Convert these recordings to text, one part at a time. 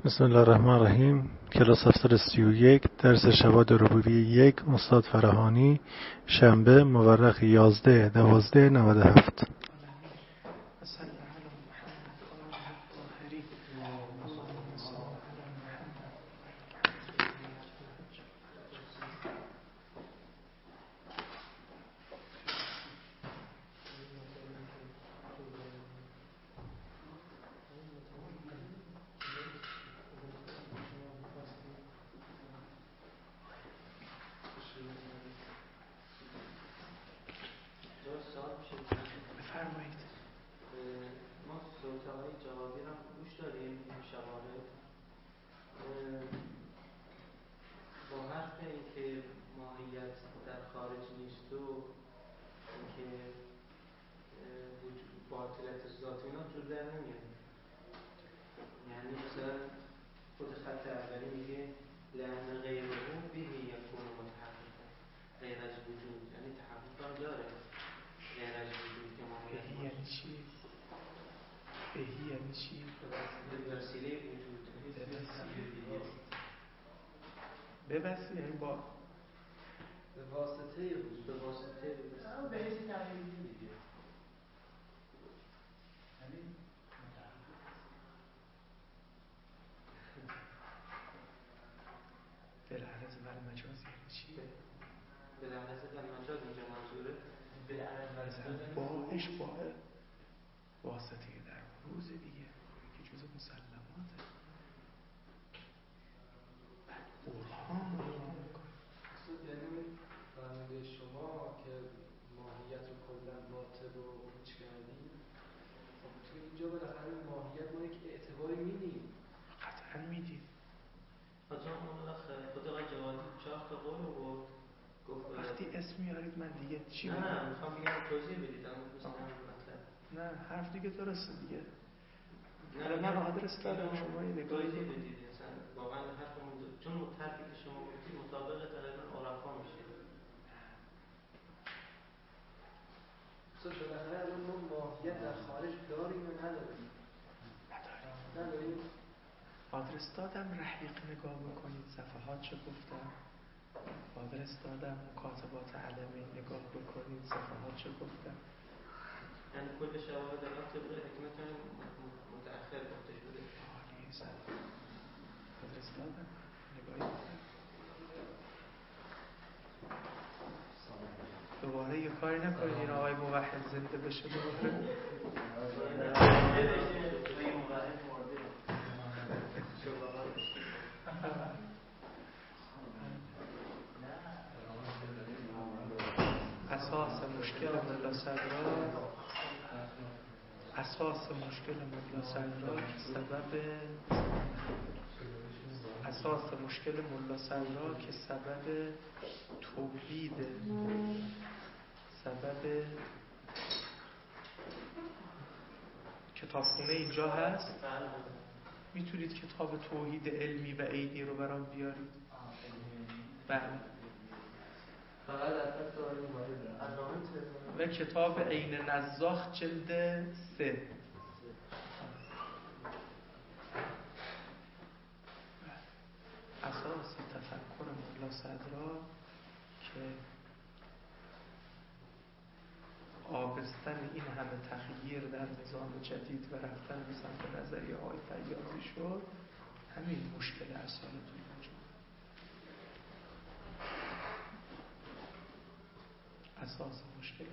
بسم الله الرحمن الرحیم. کلاس 731 درس شواهد ربوبیه 1 استاد فراهانی، شنبه مورخ 11/12/97. به وسیله با به واسطه وجود، به واسطه به حیث تغییری دیگه، یعنی بالعرض و المجاز یعنی چی؟ بالعرض و المجاز اینجا منظوره. بالعرض و المجاز باش با واسطه در روز دیگه که جزء مسلماته. برهان یعنی فرموده شما که ماهیت رو کلا باطل رو هیچ کردیم، خب تو اینجا بالاخره ماهیت ما یک اعتباری میدیم. قطعا میدیم. حالا خود آقای جوادی 4 تا قول رو گفت وقتی اسم میارید من دیگه چی بگم؟ نه میخوام بگم توضیح بدید اما مثلا نه حرف دیگه درسته دیگه. نه من آدرس دادم شما یه نگاهی بدید. مثلا واقعا حرفمون چون حرفی که شما گفتید مطابق تقریبا عرفا میشه. بالاخره الان ما ماهیت در خارج داریم یا نداریم؟ نداریم. آدرس دادم رحیق نگاه بکنید صفحات چه گفتم. آدرس دادم مکاتبات علمی نگاه بکنید صفحات چه گفتم. یعنی کل شواهد الان طبق حکمت متأخر گفته شده. عالی زد. آدرس دادم نگاهی بکنید. دوباره یه کاری نکنید این آقای موحد زنده بشه دوباره. اساس مشکل ملا صدرا که سبب تولید سبب کتابخونه اینجا هست. میتونید کتاب توحید علمی و عینی رو برام بیارید؟ بله. و کتاب عین نزاخ جلد 3. اساس تفکر ملا صدرا که آبستن این همه تغییر در نظام جدید و رفتن به سمت نظریه های فیاضی شد همین مشکل اصالتون موجود. اساس مشکل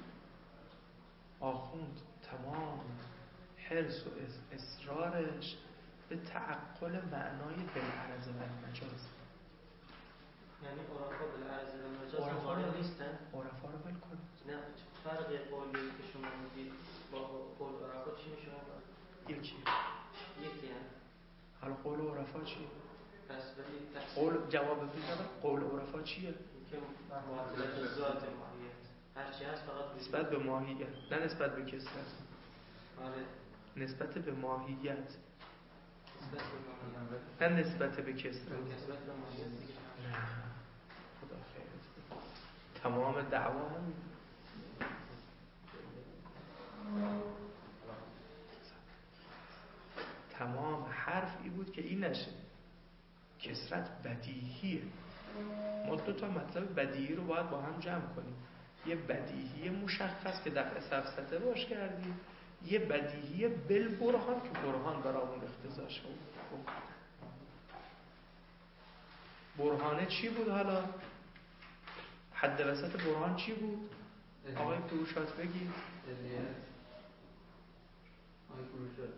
آخوند تمام حرص و اصرارش به تعقل معنای بالعرض و المجاز. یعنی عرفا بالعرض و المجاز قائل نیستن؟ عرفا رو بل کنید. نه فرق قولی که شما میگید با قول عرفا چی میشه؟ یکی هم؟ حالا قول عرفا چیه؟ پس ولی قول جواب بگم قول عرفا چیه؟ که معادلت ذات ماهیت هرچی هست فقط نسبت به ماهیت نه نسبت به کسرت. آره نسبت به ماهیت نسبت نه نسبت به کسرت. نسبت به ماهیت دیگه. خدا خیرت بده. تمام دعوا همین. تمام حرف ای بود که این نشه. کسرت بدیهیه. ما دو تا مطلب بدیهی رو باید با هم جمع کنیم. یه بدیهی مشخص که دفع سفسطه باش کردیم، یه بدیهی بالبرهان که برهان برامون اختزاش بود. برهانه چی بود حالا؟ حد وسط برهان چی بود؟ آقای فروشات بگید. آقای فروشات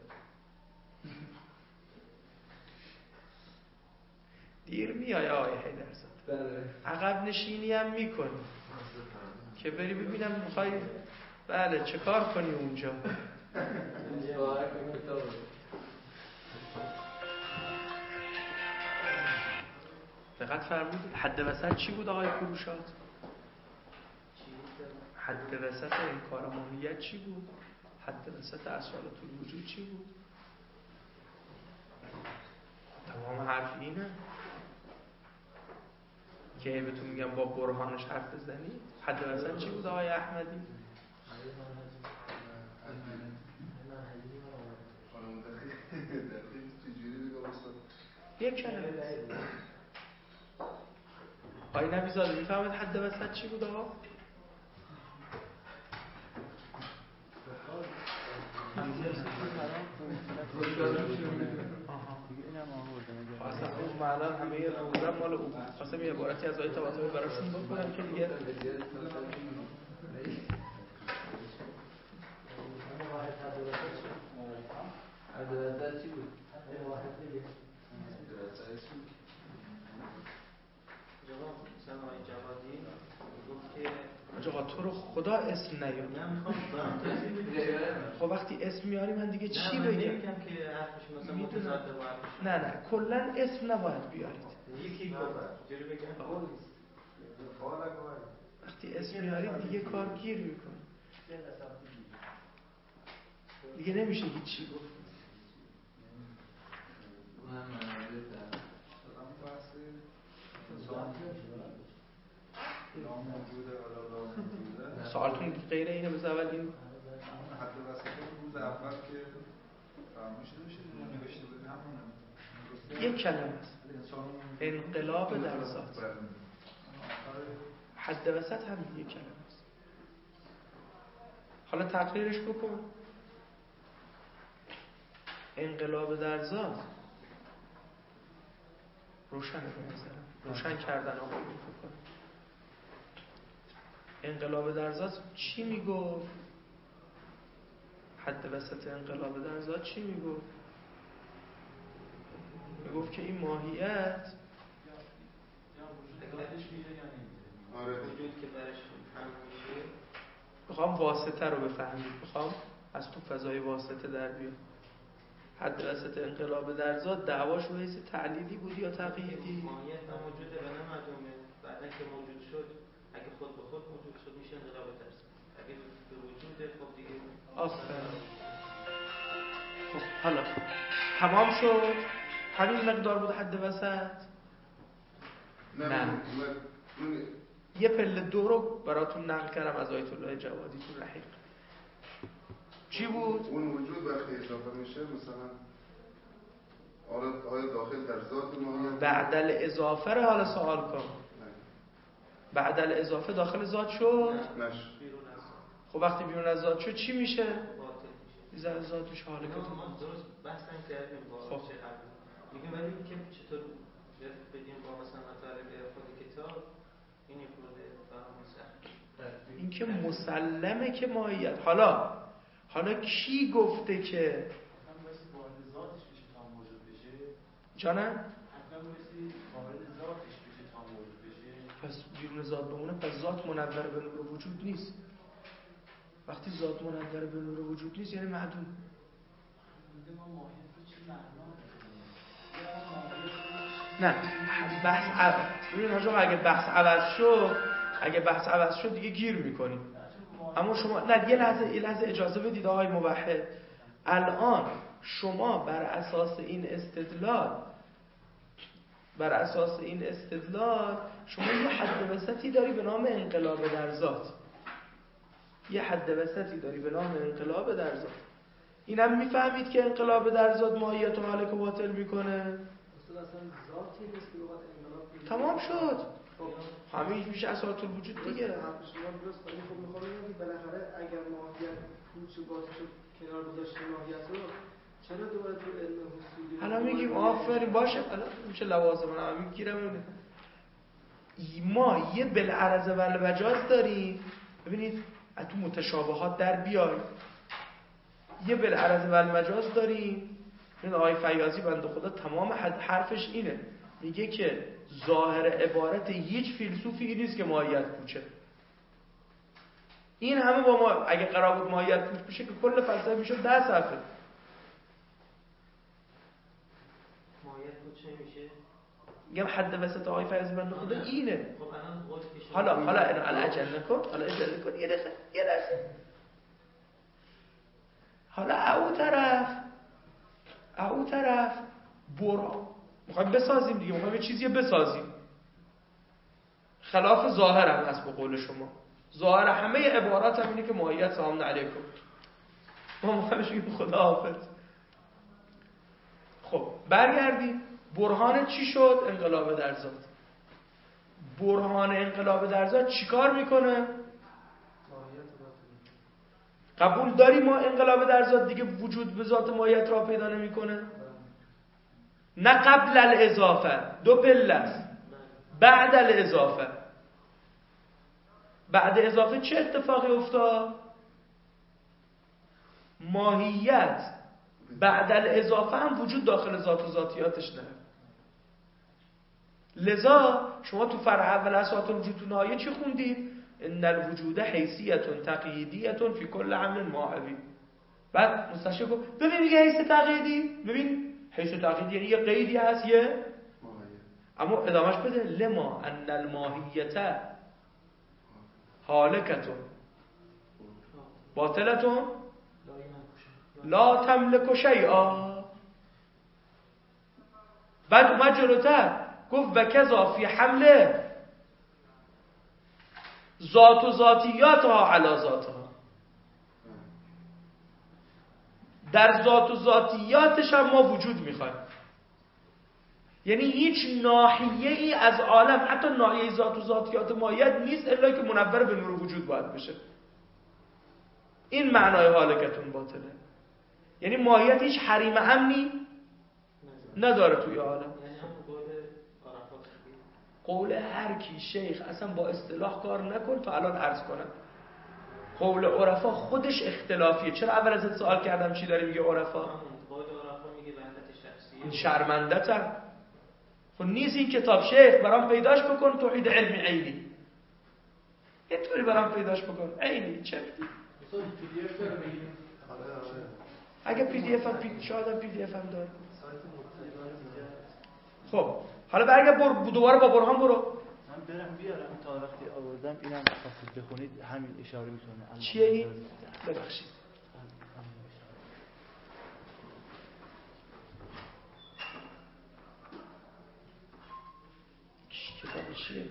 دیر میای آقای حیدرزاد. بله. عقب نشینی هم میکنی که بری ببینم میخوای بله چه کار کنی اونجا. دقت فرمودید حد وسط چی بود آقای فروشات؟ حد وسط انکار ماهیت چی بود؟ حد وسط اصالت الوجود چی بود؟ تمام حرف اینه که بهتون میگم با برهانش حرف بزنی. حد وسط چی بود آقای احمدی؟ یک کلمه. آقای نبیزاده میفهمید حد وسط چی بود آقا؟ اصلا اون معنا همه روزم مال او بود. خواستم یه عبارتی از آیه طباطبایی براشون بکنم که دیگه حد چی بود؟ آقا تو رو خدا اسم نیار. خب وقتی اسم میاری من دیگه چی بگم؟ نه کلا اسم نباید بیارید. وقتی اسم میارید دیگه کار گیر میکنه. دیگه نمیشه هیچی گفت. سوالتون غیر اینه بس اول این حد وسط روز اول که فرموش نمیشه نوشته بود همونه یک کلمه است. انقلاب در ذات. حد وسط هم یک کلمه است. حالا تقریرش بکن. انقلاب در ذات روشن به نظرم روشن کردن آقای فکر. انقلاب در ذات چی میگفت؟ حد وسط انقلاب در ذات چی میگفت؟ میگفت که این ماهیت وجود که برش هم میشه. بخوام واسطه رو بفهمید، بخوام از تو فضای واسطه در بیام. حد وسط انقلاب در ذات دعواش رو حیث تعلیلی بود یا تقییدی؟ ماهیت موجوده و نه معدومه. بعدا که موجود شد اگه خود به خود موجود شد میشه انقلاب در ذات. اگه به وجوده خب دیگه آفرین. خب حالا تمام شد. همین مقدار بود حد وسط. نه یه پله دو رو براتون نقل کردم از آیت الله جوادی تو رحیق. چی بود؟ اون وجود وقتی اضافه میشه مثلا آیا داخل در ذات ماهیت بعدل اضافه رو حالا سوال کن. بعدل اضافه داخل ذات شد؟ نشه. خب وقتی بیرون از ذات شد چی میشه؟ بیزن از ذاتش حاله که درست بحثم کردیم با چه میگم ولی که چطور بدیم با مثلا مطالب خود کتاب این خورده فهم سخت. این که مسلمه که ماهیت. حالا کی گفته که جانم؟ پس بیرون ذات بمونه، پس ذات منور به نور وجود نیست. وقتی ذات منور به نور وجود نیست یعنی معدوم. نه بحث عوض. ببین حاجا اگه بحث عوض شد دیگه گیر میکنیم. اما شما نه یه لحظه اجازه بدید آقای موحد. الان شما بر اساس این استدلال شما یه حد وسطی داری به نام انقلاب در ذات. اینم میفهمید که انقلاب در ذات ماهیت و هالک و باطل میکنه. تمام شد. همه هیچ میشه اساس الوجود دیگه. خب میخوام بگم که بالاخره اگر ماهیت هیچ و باطل کنار گذاشته ماهیت رو چرا دوباره تو علم حصولی حالا میگیم آفرین باشه حالا میشه لوازم هم میگیرم. ما یه بالعرض و المجاز داریم. ببینید تو متشابهات در بیای یه بالعرض و المجاز داریم. این آقای فیاضی بنده خدا تمام حرفش اینه، میگه که ظاهر عبارت هیچ فیلسوفی این نیست که ماهیت پوچه. این همه با ما اگه قرار بود ماهیت پوچ بشه که کل فلسفه میشد 10 صفحه. ماهیت پوچ میشه. میگم حد وسط آقای فیاضی بنده خدا اینه. حالا عجله نکن. حالا اجازه کن یه لحظه. حالا او طرف برو میخوایم بسازیم دیگه، میخوایم یه چیزی بسازیم خلاف ظاهر هم هست. به قول شما ظاهر همه عبارات هم اینه که ماهیت سلام علیکم، ما میخوایم بگیم خدا حافظ. خب برگردیم. برهان چی شد؟ انقلاب در ذات. برهان انقلاب در ذات چیکار میکنه؟ قبول داری ما انقلاب در ذات دیگه وجود به ذات ماهیت را پیدا نمیکنه؟ نه قبل الاضافه، دو پله است. بعد الاضافه. بعد اضافه چه اتفاقی افتاد؟ ماهیت بعد الاضافه هم وجود داخل ذات و ذاتیاتش نه. لذا شما تو فرع اول اساس الوجود تو نهایه چی خوندید؟ ان الوجود حیثیت تقییدیه فی کل عمل ماهوی. بعد مستشرق گفت ببین دیگه حیث تقییدی، ببین حیث تقییدی یعنی یه قیدی هست یه اما ادامهش بده لما ان الماهیت هالکتون باطلتون لا تملک شیئا. بعد اومد جلوتر گفت و کذا فی حمله ذات و ذاتیاتها علی ذاتها. در ذات و ذاتیاتش هم ما وجود میخوایم. یعنی هیچ ناحیه ای از عالم حتی ناحیه ذات و ذاتیات ماهیت نیست الا که منور به نور وجود باید بشه. این معنای هالکتون باطله. یعنی ماهیت هیچ حریم امنی نداره توی عالم. قول هر کی شیخ اصلا با اصطلاح کار نکن تا الان عرض کنم. قول عرفا خودش اختلافیه. چرا اول ازت سوال کردم چی داری میگه عرفا؟ قول عرفا میگه وحدت شخصیه. شرمنده‌تر. خب نیست این کتاب شیخ برام پیداش بکن توحید علمی عینی. اینطوری برام پیداش بکن عینی چه میگی؟ مثلا پی دی اف رو بگیم. اگه پی دی اف هم شاید پی دی اف هم داره. خب حالا برگرد دوباره با برهان برو. من برم بیارم تا وقتی آوردم اینم خواستید بخونید همین اشاره میکنه. چیه این؟ ببخشید. کتاب چیه؟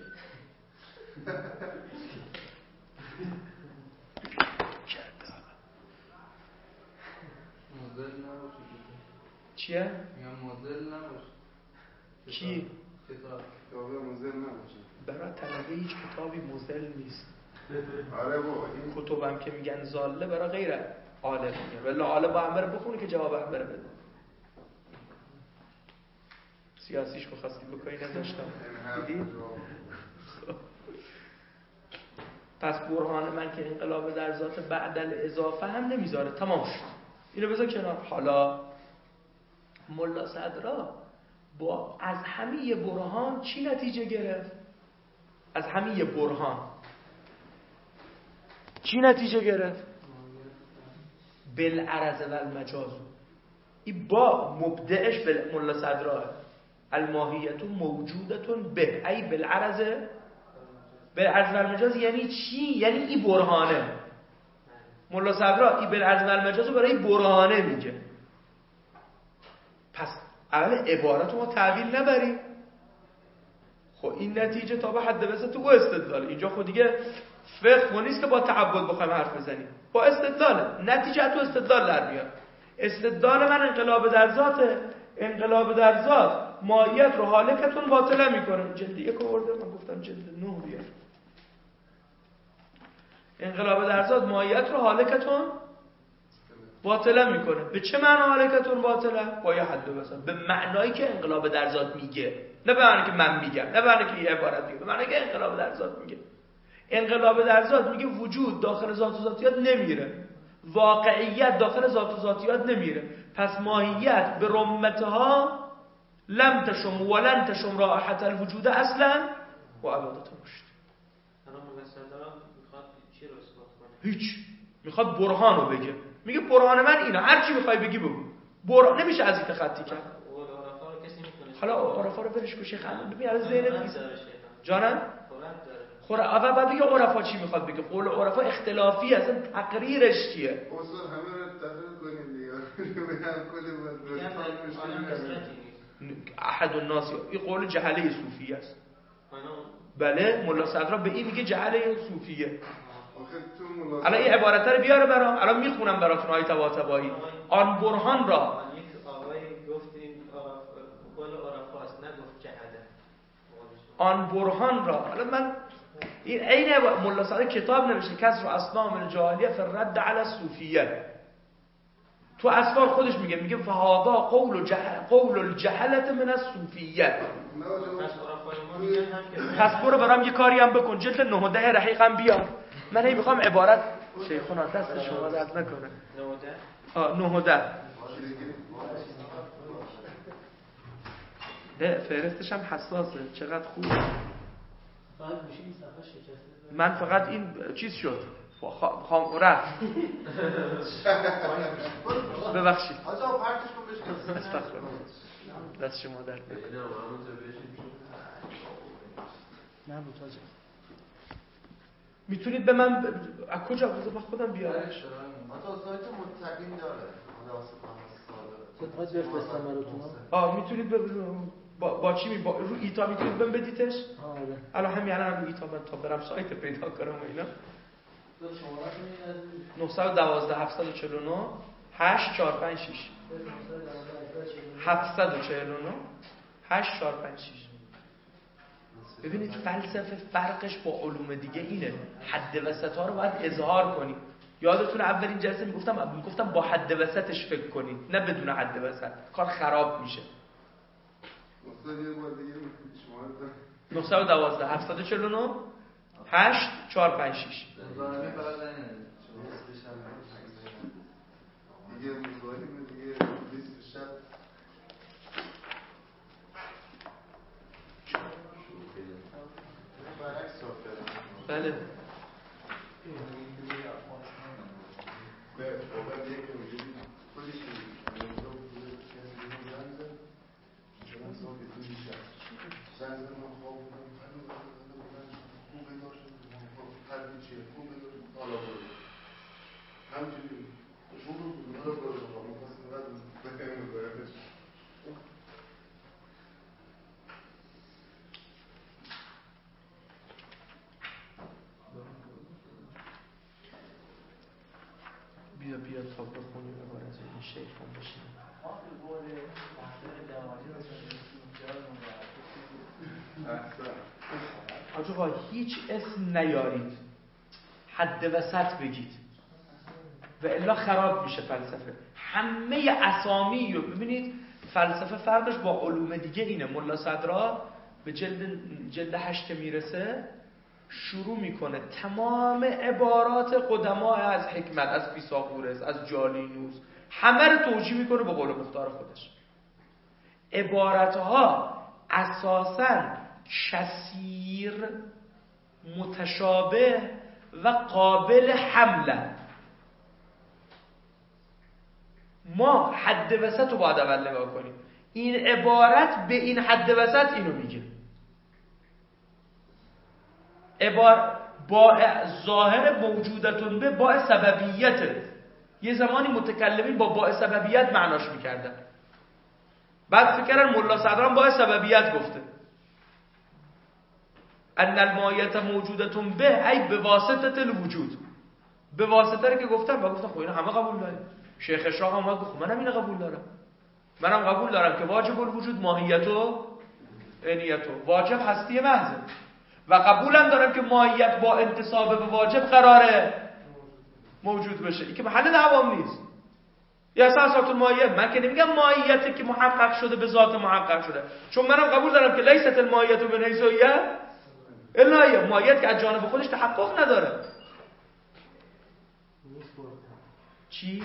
مدل نباشه. چیه؟ میگم مدل نباشه. کی؟ کتاب مدل نباشه. برای طلبه هیچ کتابی مزل نیست. آره بابا این کتابم که میگن زاله برای غیر عالم میگن ولی عالم با همه رو بخونه که جواب همه رو بده. سیاسیش بخواستی بکنی نداشتم. دیدی؟ پس برهان من که انقلاب در ذات بعد الاضافه هم نمیذاره. تمام شد. اینو بذار کنار. حالا ملا صدرا با از همه برهان چی نتیجه گرفت؟ از همه برهان چی نتیجه گرفت؟ بالعرض و المجاز. این با مبدعش ملا صدرا الماهیت موجودتون به ای بالعرض و المجاز. یعنی چی؟ یعنی این برهانه. ملا صدرا این بالعرض و المجاز رو برای برهانه میگه. پس اول عبارت ما تعویل نبریم. خب این نتیجه تا به حد وسط تو استدلال. اینجا خود دیگه فقه نیست که با تعبد بخوایم حرف بزنیم. با استدلال نتیجه تو استدلال در میاد. استدلال من انقلاب در ذاته. انقلاب در ذات ماهیت رو حالکتون باطله میکنه. جلد 1 آورده، من گفتم جلد 9 بیار. انقلاب در ذات ماهیت رو حالکتون باطله میکنه. به چه معنا حالکتون باطله؟ با یه حد و وسط. به معنایی که انقلاب در ذات میگه، نه به معنی که من میگم، نه به معنی که یه عبارت میگه، به معنی که انقلاب در ذات میگه. انقلاب در ذات میگه وجود داخل ذات و ذاتیات نمیره، واقعیت داخل ذات و ذاتیات نمیره. پس ماهیت به رمتها لم تشم ولن تشم رائحة الوجود اصلا و ابدا رشد. هیچ، میخواد برهان رو بگه. میگه برهان من اینه، هر چی میخوای بگی بگو. برهان نمیشه از این خطی کرد. حالا عرفا رو برش کو شیخ الان ببین از ذهنت جانم خور اول بعد بگه عرفا چی میخواد بگه. قول عرفا اختلافی اصلا تقریرش چیه؟ اصلا همه رو تقریر کنیم دیگه. احد الناس این قول جهله صوفی است. بله ملا صدرا به این میگه جهله صوفیه. الان این عبارت رو بیاره برام، الان میخونم براتون آیه طباطبایی. آن برهان را آقای گفتین قول عرفاست، نگفت جهله. آن برهان را، الان من این عین ملا صدرا کتاب نوشته کسر اصنام الجاهلیه فی الرد علی الصوفیه. تو اسفار خودش میگه فهذا قول الجهله من الصوفیه. پس برو برام یه کاری هم بکن، جلد 9 و 10 رحیق هم بیار. من هی میخوام عبارت شیخونا دست شما درد نکنه. 9 و 10 فهرستش هم حساسه. چقدر خوب. من فقط این چیز شد رفت. ببخشید دست شما درد نکنه. میتونید به من از کجا بذار من خودم بیارم. حتی سایت متقین داره. خدمت بفرستم براتون. میتونید با چی رو ایتا میتونید بهم بدیدش؟ آره. الان همین الان رو ایتا من تا برم سایت پیدا کنم و اینا. 912 749 8456 749 8456. ببینید فلسفه فرقش با علوم دیگه اینه، حد وسط‌ها رو باید اظهار کنید. یادتون اولین جلسه میگفتم با حد وسطش فکر کنید، نه بدون حد وسط کار خراب میشه. 912 749 8456 دیگه مزاحم دیگه 20 شب بله بیا تا بخونیم عبارت این شیخ هم بشیم. آقا هیچ اسم نیارید، حد وسط بگید و الا خراب میشه فلسفه. همه اسامی رو ببینید، فلسفه فرقش با علوم دیگه اینه. ملا صدرا به جلد 8 که میرسه شروع میکنه تمام عبارات قدما از حکمت، از فیثاغورس، از جالینوس، همه رو توجیه میکنه به قول مختار خودش. عبارتها اساساً کثیر، متشابه و قابل حمل. ما حد وسط رو باید اول نگاه کنیم. این عبارت به این حد وسط اینو میگه. با ظاهر موجودتون به با سببیته. یه زمانی متکلمین با سببیت معناش میکردن، بعد فکرن ملا صدران با سببیت گفته ان المایت موجودتون به ای به واسطه الوجود. به واسطه رو که گفتم و گفتم خب اینا همه قبول داریم. شیخ اشراق هم گفت منم اینو قبول دارم، منم قبول دارم که واجب الوجود ماهیت و عینیت و واجب هستی محض و قبولم دارم که ماهیت با انتساب به واجب قراره موجود بشه. این که محل دعوام نیست. یا اساسات الماهیت، من که نمیگم ماهیتی که محقق شده به ذات محقق شده، چون منم قبول دارم که لیست الماهیت من حیث هی الا ماهیت که از جانب خودش تحقق نداره. چی؟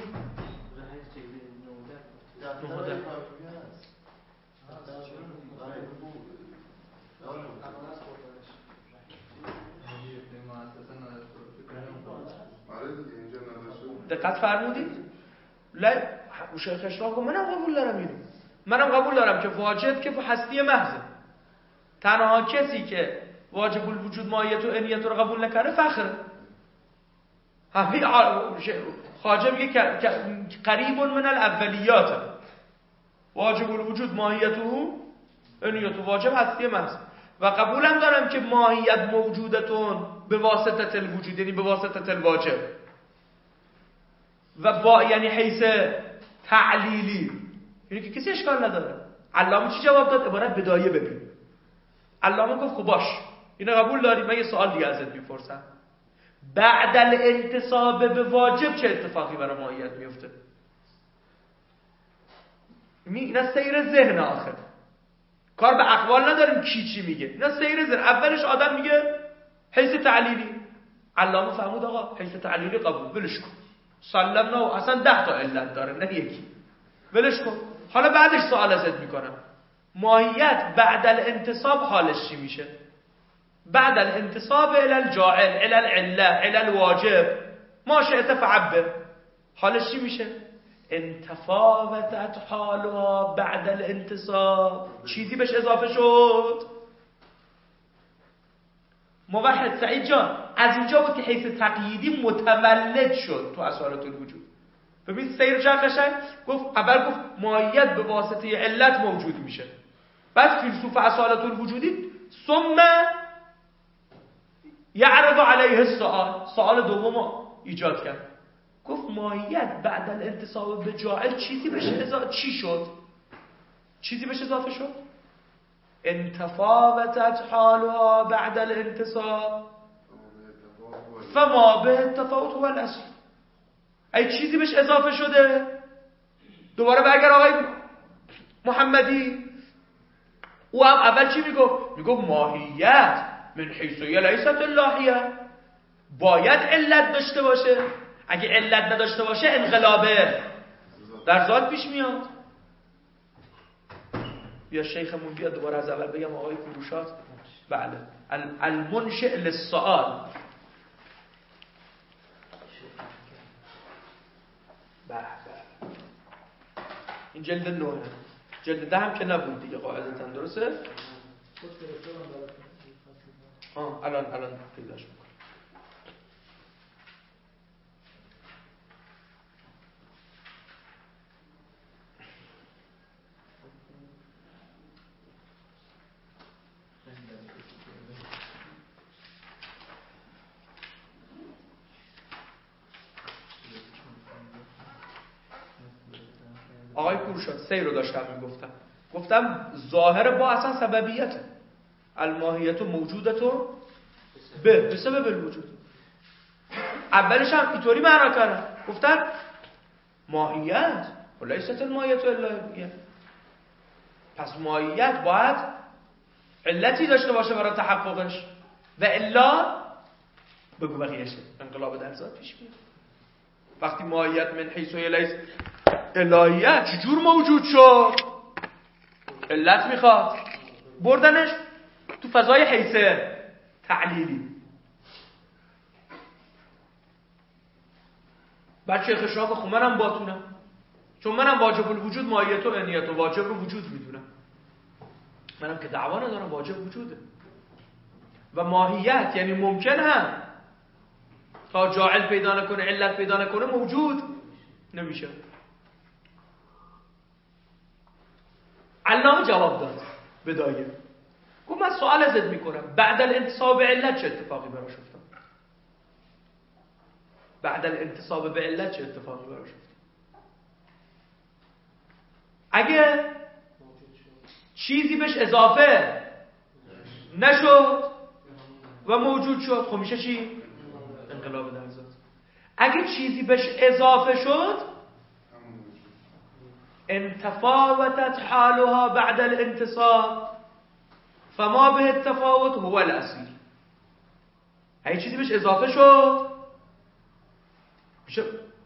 دقت فرمودید؟ شیخ اشراق گفت منم قبول دارم اینو، منم قبول دارم که واجب که هستی محض، تنها کسی که واجب الوجود ماهیت و عینیت رو قبول نکنه فخره. همین خواجه میگه که قریب من الاولیات، واجب الوجود ماهیت و عینیت و واجب هستی محض و قبولم دارم که ماهیت موجودتون به واسطه الوجود، یعنی به واسطه الواجب و با یعنی حیث تعلیلی، یعنی که کسی اشکال نداره. علامه چی جواب داد؟ عبارت بدایه ببین. علامه گفت خب باش اینو قبول داری، من یه سوال دیگه ازت میپرسم، بعد الانتساب به واجب چه اتفاقی برای ماهیت میفته؟ اینا سیر ذهن آخر، کار به اقوال نداریم کی چی میگه، اینا سیر ذهن. اولش آدم میگه حیث تعلیلی، علامه فهمود آقا حیث تعلیلی قبول، ولش کن، سلمنا، اصلا 10 تا علت داره نه یکی، ولش کن. حالا بعدش سوال ازت میکنم، ماهیت بعد الانتساب حالش چی میشه؟ بعد الانتساب الى الجاعل الى العله الى الواجب ما شئت فعبر، حالش چی میشه؟ انتفاوتت حالها بعد الانتساب، چیزی بهش اضافه شد. موحد سعید جان از اینجا بود که حیث تقییدی متولد شد تو اصالت الوجود. ببین سیر چه قشنگ گفت، اول گفت ماهیت به واسطه علت موجود میشه، بعد فیلسوف اصالت الوجودی ثم یعرض علیه السؤال، سوال دوم ایجاد کرد، گفت ماهیت بعد الانتساب به جاعل چیزی بهش چی شد؟ چیزی بهش اضافه شد؟ انتفاوتت حالها بعد الانتساب فما به التفاوت هو الاصل. ای چیزی بهش اضافه شده. دوباره برگر آقای محمدی، او هم اول چی میگفت؟ میگفت ماهیت من حیث لیست اللهیه، باید علت داشته باشه، اگه علت نداشته باشه انقلابه در ذات پیش میاد. بیا شیخمون بیاد دوباره از اول بگم آقای فروشات. بله المنشئ للسؤال. بله این جلد 9، جلد 10 هم که نبود دیگه قاعدتا، درسته؟ الان پیداش میکنم. آقای کورشاد سیر رو داشتم میگفتم، گفتم ظاهر با اصلا سببیته، الماهیت موجودتو به سبب الوجود. اولش هم اینطوری معنا کردن، گفتن ماهیت ولیست الماهیت الا هی، پس ماهیت باید علتی داشته باشه برای تحققش و الا بگو بقیه‌اش انقلاب در ذات پیش میاد. وقتی ماهیت من حیث لیست الهیت چجور موجود شد؟ علت میخواد، بردنش تو فضای حیث تعلیلی. بعد شیخ اشراق خب منم باتونم، چون منم واجب الوجود ماهیت و عینیت و واجب رو وجود میدونم، منم که دعوا ندارم واجب وجوده و ماهیت یعنی ممکن هم تا جاعل پیدا نکنه علت پیدا نکنه موجود نمیشه. علامه جواب داد بدایه، گفت من سوال ازت میکنم، بعد الانتساب به علت چه اتفاقی براش افتاد؟ بعد الانتساب به علت چه اتفاقی براش افتاد؟ اگه چیزی بهش اضافه نشد و موجود شد، خب میشه چی؟ انقلاب در ذات. اگه چیزی بهش اضافه شد، انتفاوتت حالها بعد الانتصاب فما به التفاوت هو الاصیل. اگه چیزی بهش اضافه شد میشه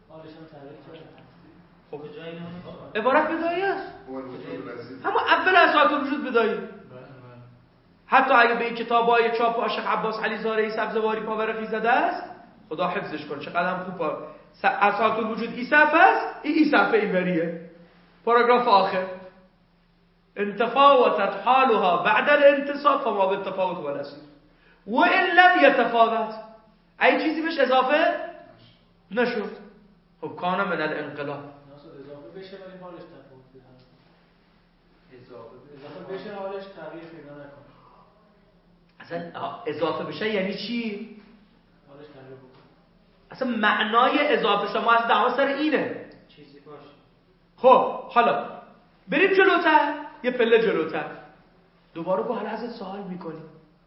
خب عبارت بدایی است، همون اول اساس الوجود بدایی. حتی اگه به این کتابای چاپ عاشق عباس علی زارعی سبزواری پاورقی زده است، خدا حفظش کنه، چقدر خوب اساس الوجود این صفحه است، این صفحه اینوریه، پاراگراف آخر انتفاوتت حالها بعد الانتصاب فما بالتفاوت هو الاصیل و ان لم یتفاوت. اگه چیزی بهش اضافه نشد، خب کان من الانقلاب. اضافه بشه ولی حالش تفاوت بده. اضافه بشه حالش تغییر پیدا نکنه. اصلا اضافه بشه یعنی چی؟ حالش تغییر بکنه. اصلا معنای اضافه شما از دعوا سر اینه چیزی باشه. خب حالا بریم جلوتر، یه پله جلوتر دوباره با حضرت سوال میکنیم.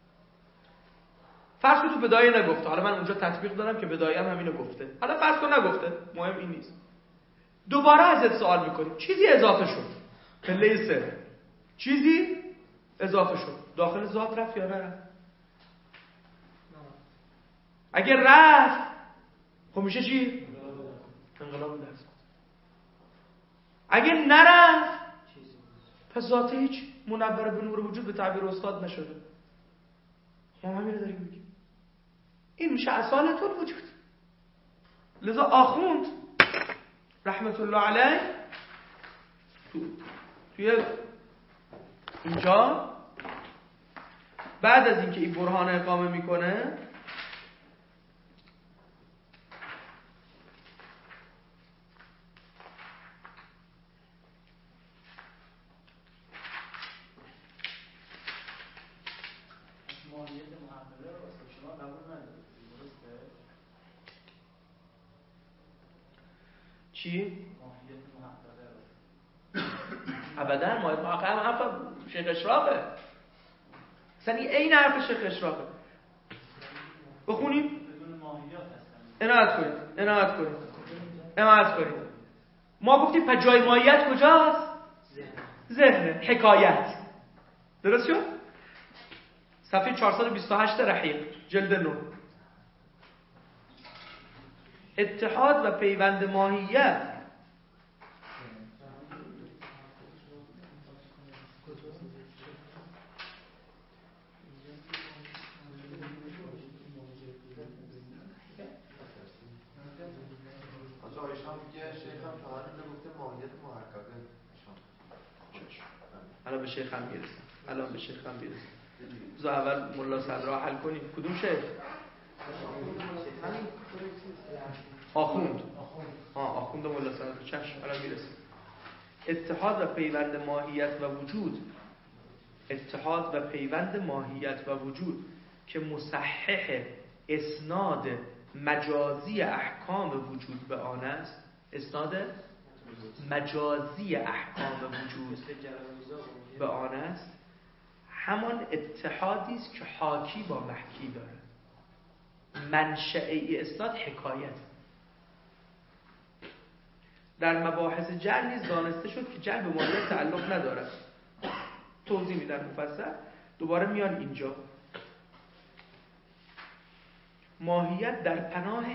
فرض کن تو بدایه نگفته، حالا من اونجا تطبیق دارم که بدایه هم همینو گفته، حالا فرض کن نگفته، مهم این نیست. دوباره ازت سوال میکنیم چیزی اضافه شد، پله 3 چیزی اضافه شد، داخل ذات رفت یا نه؟ اگر رفت خب میشه چی؟ انقلاب در ذات. اگه نرفت پس ذات هیچ منور به نور وجود به تعبیر استاد نشده. ما همین رو داریم میگیم، این میشه اصالت الوجود. لذا آخوند رحمت الله علیه توی اینجا بعد از اینکه این برهان اقامه میکنه چی؟ ابدا ماهیت محققه هم حرف شیخ اشراقه، اصلا این حرف شیخ اشراقه. بخونیم عنایت کنید. ما گفتیم پس جای ماهیت کجاست؟ ذهن، حکایت. درست شد؟ صفحه 428 رحیق جلد 9. اتحاد و پیوند ماهیت الان به شیخ هم میرسم. بذار اول ملا صدرا حل کنیم. کدوم شیخ؟ آخوند ملا صدرا. چشم الان میرسیم. اتحاد و پیوند ماهیت و وجود که مصحح اسناد مجازی احکام وجود به آن است. اسناد مجازی احکام وجود به آن است، همان اتحادی است که حاکی با محکی داره. منشأ اسناد حکایت. در مباحث جعل نیز دانسته شد که جعل به ماهیت تعلق ندارد. توضیح میدن مفصل. دوباره میان اینجا ماهیت در پناه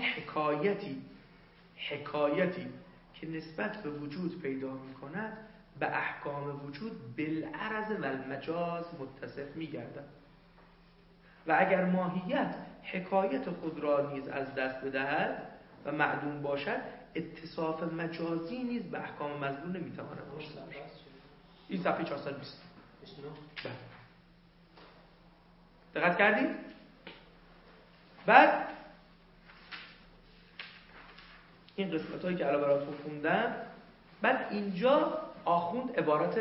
حکایتی که نسبت به وجود پیدا می‌کند به احکام وجود بالعرض و المجاز متصف می‌گردد و اگر ماهیت حکایت خود را نیز از دست بدهد و معدوم باشد اتصاف مجازی نیز به احکام مظنون نمی‌تواند داشته باشد. این صفحه 420. دقت کردید؟ بعد این قسمت هایی که الان براتون خوندم، بعد اینجا آخوند عبارت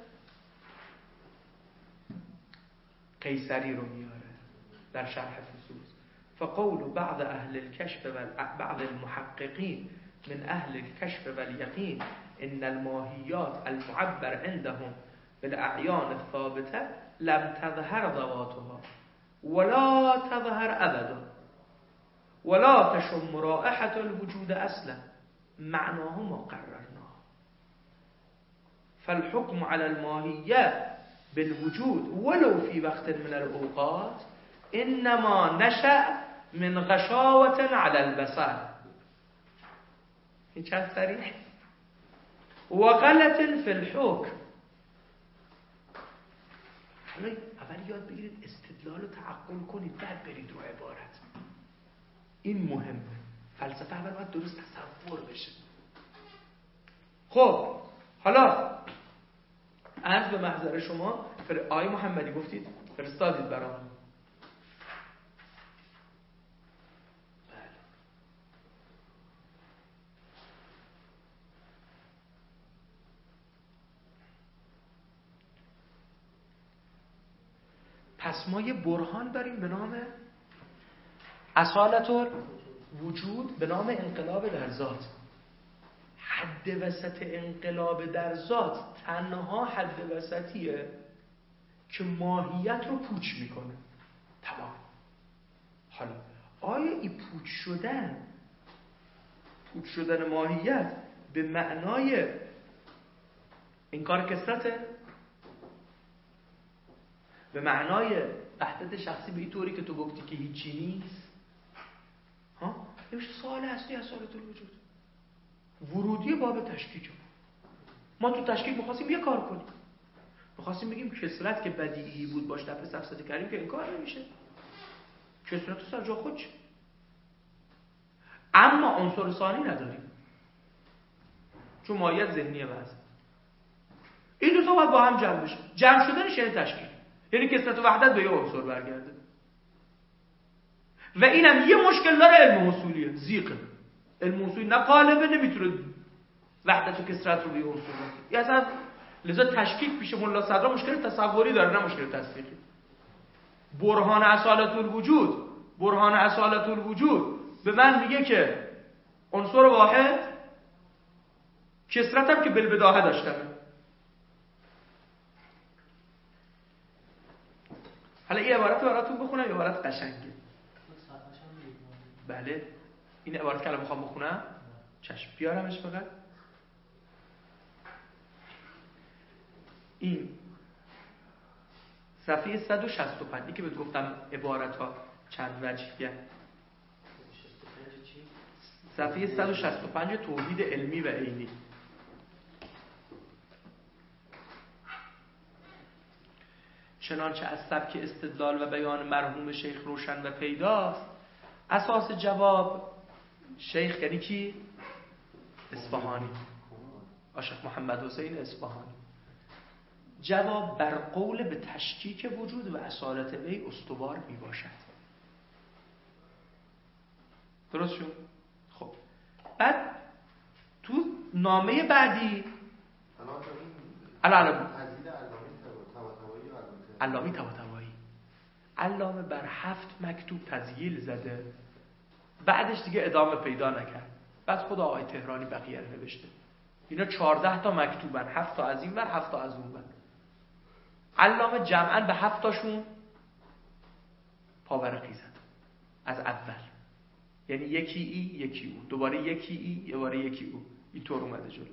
قیصری رو میاره در شرح فصوص. فقول بعض المحققین من اهل الكشف والیقین ان الماهیات المعبر عندهم بالاعیان الثابته لم تظهر ذواتها ولا تظهر ابدا ولا تشم رائحة الوجود اصلا معناه ما قررناه فالحكم على الماهیه بالوجود ولو في وقت من الاوقات انما نشأ من غشاوة على البصر. این چند صریح و غلط فی الحکم. حالا اول یاد بگیرید استدلال رو تعقل کنید بعد برید رو عبارت. این مهمه. فلسفه اول باید درست تصور بشه. خب حالا عرض به محضر شما آقای محمدی گفتید فرستادید برام. پس ما یه برهان داریم به نام اصالت وجود، به نام انقلاب در ذات. حد وسط انقلاب در ذات تنها حد وسطیه که ماهیت رو پوچ میکنه. تمام. حالا آیا این پوچ شدن ماهیت به معنای انکار کثرته؟ به معنای وحدت شخصی به این طوری که تو گفتی که هیچی نیست؟ ها؟ این میشه سوال اصلی از سوالات الوجود. ورودی باب تشکیک. ما تو تشکیک می‌خواستیم یه کار کنیم. می‌خواستیم بگیم کثرت که بدیهی بود باش دفع سفسطه کردیم که انکار نمیشه. کثرت سر جا خودش. اما عنصر ثانی نداریم. چون ماهیت ذهنیه بس. این دو تا باید با هم جمع بشه. جمع شدنش یعنی تشکیک. یعنی کثرت و وحدت به یه عنصر برگرده. و اینم یه مشکل داره علم حصولیه، زیقه. علم حصولی نه قالبه نمیتونه وحدت و کثرت رو به یه عنصر برگرده. یه اصلا لذا تشکیک پیش ملا صدرا مشکل تصوری داره نه مشکل تصدیقی. برهان اصالت الوجود به من میگه که عنصر واحد کثرت هم که بالبداهه داشتم. حالا این عبارت رو براتون بخونم، عبارت قشنگه. بله این عبارت که الان میخوام بخونم چشم بیارمش فقط. این صفحه 165 که بهت گفتم عبارت ها چند وجهیه. صفحه 165 توحید علمی و عینی. چنانچه از سبک استدلال و بیان مرحوم شیخ روشن و پیداست، اساس جواب شیخ یعنی کی؟ اصفهانی، شیخ محمد حسین اصفهانی. جواب بر قول به تشکیک وجود و اصالت وی استوار می باشد. درست شد؟ خب بعد تو نامه بعدی علامه طباطبایی علامه بر 7 مکتوب تذییل زده، بعدش دیگه ادامه پیدا نکرد. بعد خود آقای تهرانی بقیه رو نوشته. اینا 14 تا مکتوبن، 7 تا از این ور 7 تا از اون ور. علامه جمعاً به 7 تاشون پاورقی زد از اول، یعنی یکی ای یکی او، دوباره یکی ای دوباره یکی او، اینطور اومده جلو.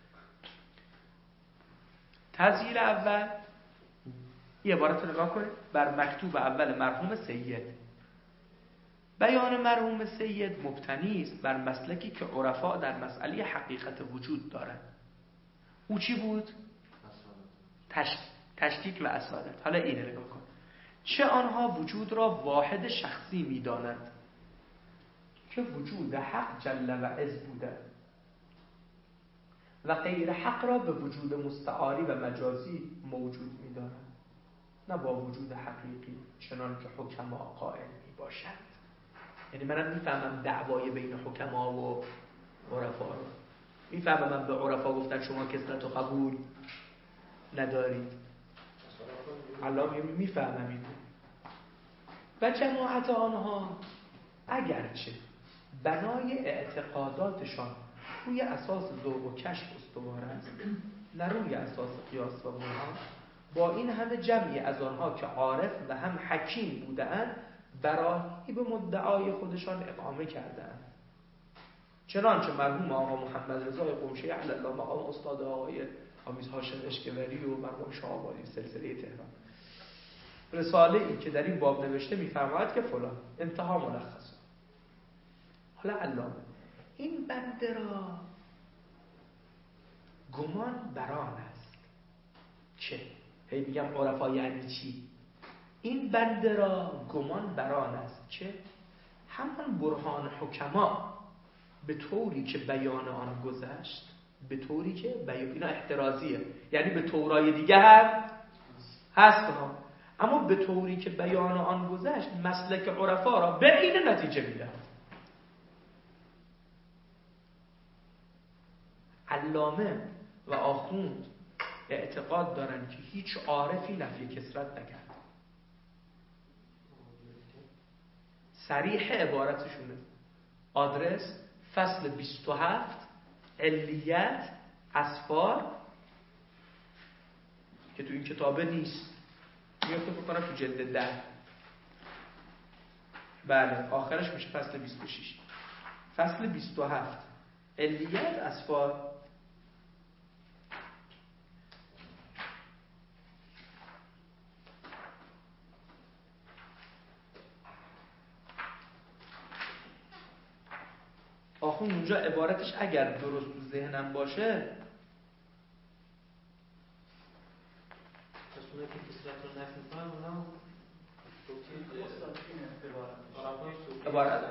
تذییل اول این عبارت رو نگاه کنید. بر مکتوب اول مرحوم سید. بیان مرحوم سید مبتنی است بر مسلکی که عرفا در مسئله حقیقت وجود دارند. او چی بود؟ تشکیک و اصالت. حالا اینه نگاه کن. چه آنها وجود را واحد شخصی می دانند که وجود حق جل و عز بوده و غیر حق را به وجود مستعاری و مجازی موجود می دانند، نه با وجود حقیقی چنان که حکما قائل می باشند. یعنی منم میفهمم دعوای بین حکما و عرفا رو میفهمم. به عرفا گفتن شما کثرت و قبول ندارید، علامه میفهمم اینو. و جماعت آنها اگرچه بنای اعتقاداتشان روی اساس ذوق و کشف استوار است، نه روی اساس قیاس و برهان. با این همه جمعی از آنها که عارف و هم حکیم بودند براهی به مدعای خودشان اقامه کردند. چنانچه مرحوم آقا محمد رضا قمشی علی الله مقام استاد آقای آمیز هاشم اشکوری و مرحوم شاه آبادی سلسله تهران، رساله ای که در این باب نوشته می‌فرماید که فلان انتها ملخص. حالا علامه این بنده را گمان بران است که هی میگم عرفا یعنی چی؟ این بنده را گمان بران است که همان برهان حکما به طوری که بیان آن گذشت، به طوری که اینا احترازیه، یعنی به طورای دیگه هم هست ها، اما به طوری که بیان آن گذشت مسلک عرفا را به این نتیجه میدهد. علامه و آخوند اعتقاد دارن که هیچ عارفی نفی کثرت نکرد. صریح عبارتشونه آدرس فصل 27 علیت اسفار که تو این کتابه نیست، میفته بکنم تو جلد 10. بله آخرش میشه فصل 26. فصل 27 علیت اسفار. آخون اونجا عبارتش اگر درست تو ذهنم باشه اونایی که کسرت رو نفی می‌کنن اونا عبارت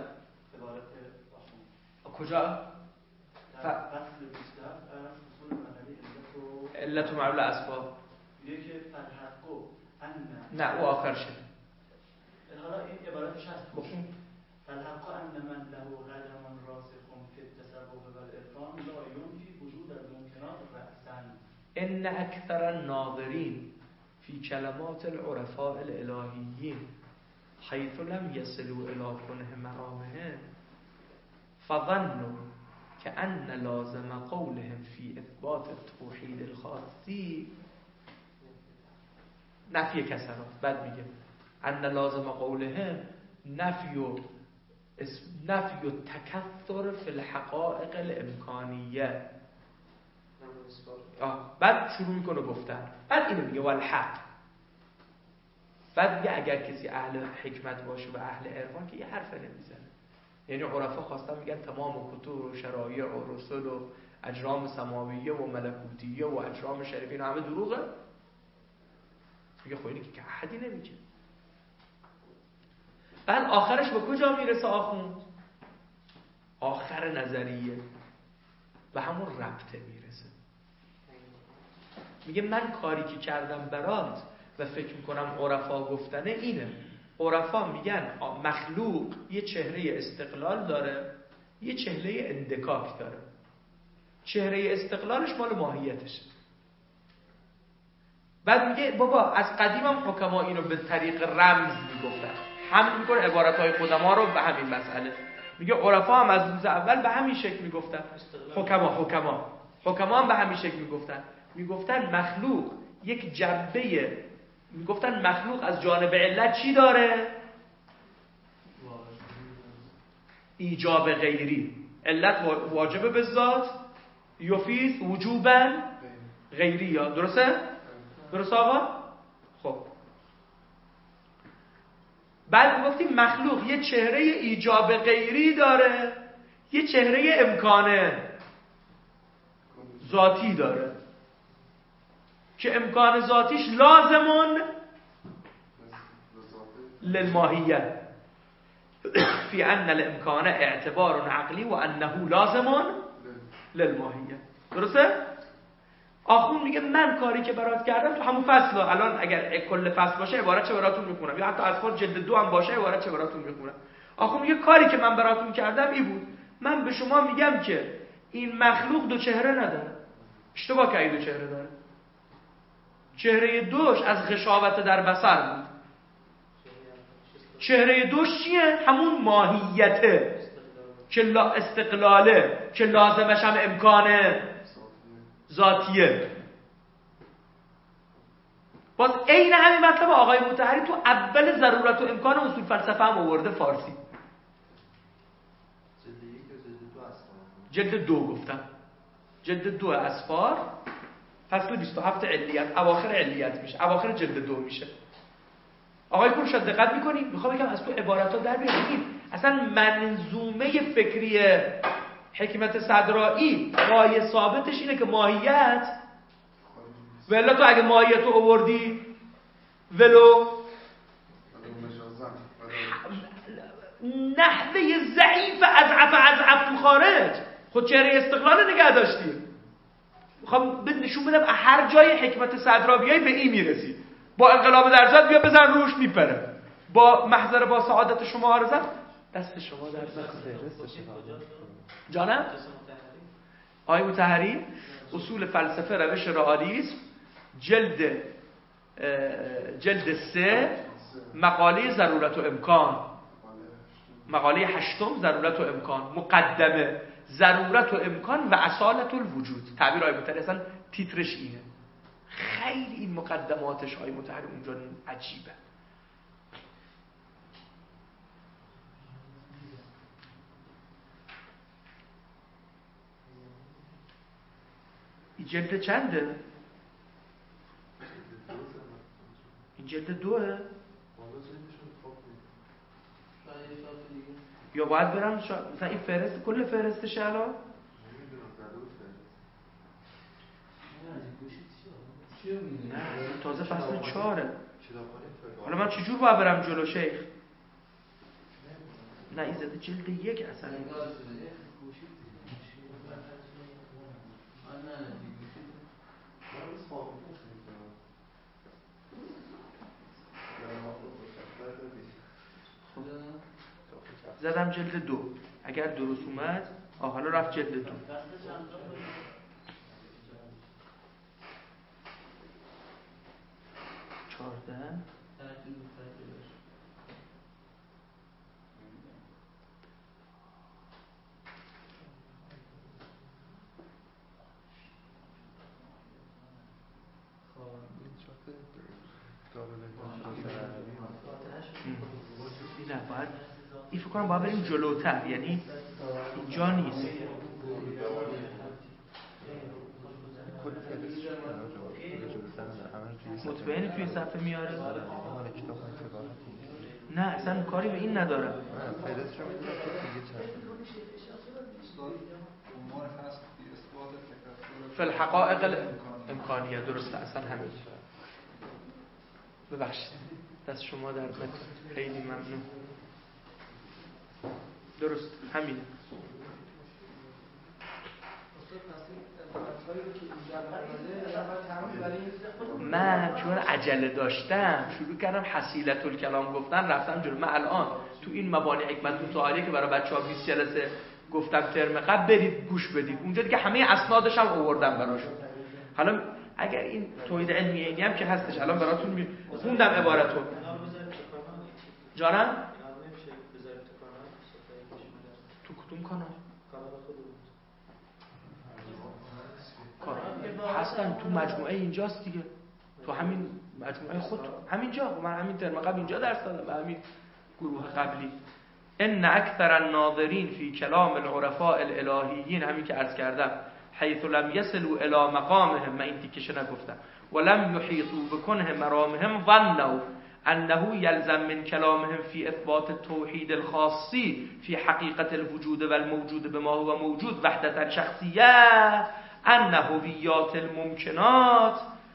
کجا؟ فصل 27 از اصول معنوی علت و معلول اسباب میگه که فالحق ان نه او آخرشه. حالا این عبارتش هست بخون فالحق ان من له قدم راسخ فی التصوف والعرفان لا ينفي وجود الممکنات رأسا. ان اکثر الناظرین فی کلمات العرفاء الالهیین حیث لم یصلوا الی کنه مقامهم فظنوا كأن لازم قولهم في اثبات التوحید الخاصی نفی کسرات. بعد میگه ان لازم قولهم نفی التکثر فی الحقائق الامکانیه. بعد شروع میکنه گفتن، بعد اینو میگه والحق. بعد میگه اگر کسی اهل حکمت باشه و اهل عرفان که یه حرف نمیزنه. یعنی عرفا خواستن میگن تمام کتب و شرایع و رسل و اجرام سماویه و ملکوتیه و اجرام شریفین همه دروغه. میگه خب اینی که احدی نمیگه. بعد آخرش به کجا میرسه آخوند؟ آخر نظریه و همون ربطه میرسه. میگه من کاری که کردم برات و فکر میکنم عرفا گفتنه اینه. عرفا میگن مخلوق یه چهره استقلال داره، یه چهره اندکاک داره. چهره استقلالش مال ماهیتشه. بعد میگه بابا از قدیم هم حکما اینو به طریق رمز میگفتن. هم میکنه عبارتهای قدما رو به همین مسئله. میگه عرفا هم از روز اول به همین شکل میگفتن. حکما هم به همین شکل میگفتن مخلوق یک جنبه، میگفتن مخلوق از جانب علت چی داره؟ ایجاب غیری. علت واجبه به ذات، یفید وجوبا غیری. یا درسته آقا؟ خب بعد گفتیم مخلوق یه چهره ایجاب غیری داره، یه چهره امکان ذاتی داره که امکان ذاتیش لازمون للماهیه فی ان الامکان اعتبار عقلی و انه لازمون للماهیه. درسته؟ آخون میگه من کاری که برات کردم تو همون فصل، الان اگر کل فصل باشه عبارت چه براتون میخونم، یا حتی از خود جلد 2 هم باشه عبارت چه براتون میخونم. آخون میگه کاری که من براتون کردم این بود. من به شما میگم که این مخلوق دو چهره نداره. اشتباه کردی، دو چهره داره. چهره دوش از غشاوت در بصر بود. چهره دوش چیه؟ همون ماهیته. که استقلاله، که لازمش هم امکان ذاتیه. باز عین همین مطلب آقای مطهری تو اول ضرورت و امکان اصول فلسفه هم آورده فارسی. جلد 2 گفتم، جلد 2 اسفار، فصل 27 علیت، اواخر علیت میشه، اواخر جلد 2 میشه. آقای پورشاد دقت میکنید؟ میخوام بگم از تو عبارات ها در بیارید اصلا منظومه فکری حکمت صدرائی پای ثابتش اینه که ماهیت، ولی تو اگه ماهیت رو آوردی ولو نحوه ضعیف اضعف تو خارج خود چهره استقلال نگه داشتی. میخوام نشون بدم هر جای حکمت صدراویی به این میرسی. با انقلاب درزد بیا بزن روش میپره، با محضر با سعادت شما آرزد دست شما در جانم. آقای مطهری اصول فلسفه روش رئالیسم جلد 3 مقاله ضرورت و امکان، مقاله 8 ضرورت و امکان، مقدمه ضرورت و امکان و اصالت الوجود. تعبیر آقای مطهری اصلا تیترش اینه. خیلی این مقدماتش آقای مطهری اونجا عجیبه. این جلد چنده؟ این جلد 2؟ یا باید برم مثلا این فهرست کل فهرستش الان؟ نه تازه فصل 4. حالا من چجور باید برم جلو شیخ؟ نه این زده جلد 1 اصلا. زدم جلد 2 اگر درست اومد. حالا رفت جلد 2. نه باید این فکر کنم باید بریم جلوتر، یعنی اینجا نیست. مطمئنی توی صفحه میاره؟ نه اصلا کاری به این نداره. فالحقائق امکانیه درسته اصلا همین. ببخشید دست شما درد نکنه، خیلی ممنون. درست همینه. من چون عجله داشتم شروع کردم حصیلت الکلام گفتن، رفتم جلو. من الان تو این مبانی حکمت متعالی که برای بچه‌ها 20 جلسه گفتم ترم قبل برید گوش بدید، اونجا دیگه همه اسنادش هم آوردم براشون. حالا اگر این توحید علمی اینی هم که هستش الان براتون خوندم عبارتو. جانم تو کدوم کانال؟ هستن تو مجموعه اینجاست دیگه، تو همین مجموعه خود همینجا. من همین ترم قبل اینجا درس دادم به همین گروه قبلی. ان اکثر الناظرین فی کلام العرفاء الالهیین، همین که عرض کردم، حیث لم یصلوا الی مقامهم، من این تیکش نگفتم، ولم یحیطوا بکنه مرامهم، ظنوا انه یلزم من کلامهم فی اثبات التوحید الخاصی فی حقیقت الوجود و الموجود بما هو موجود وحدت الشخصیه ان هویات الممکنات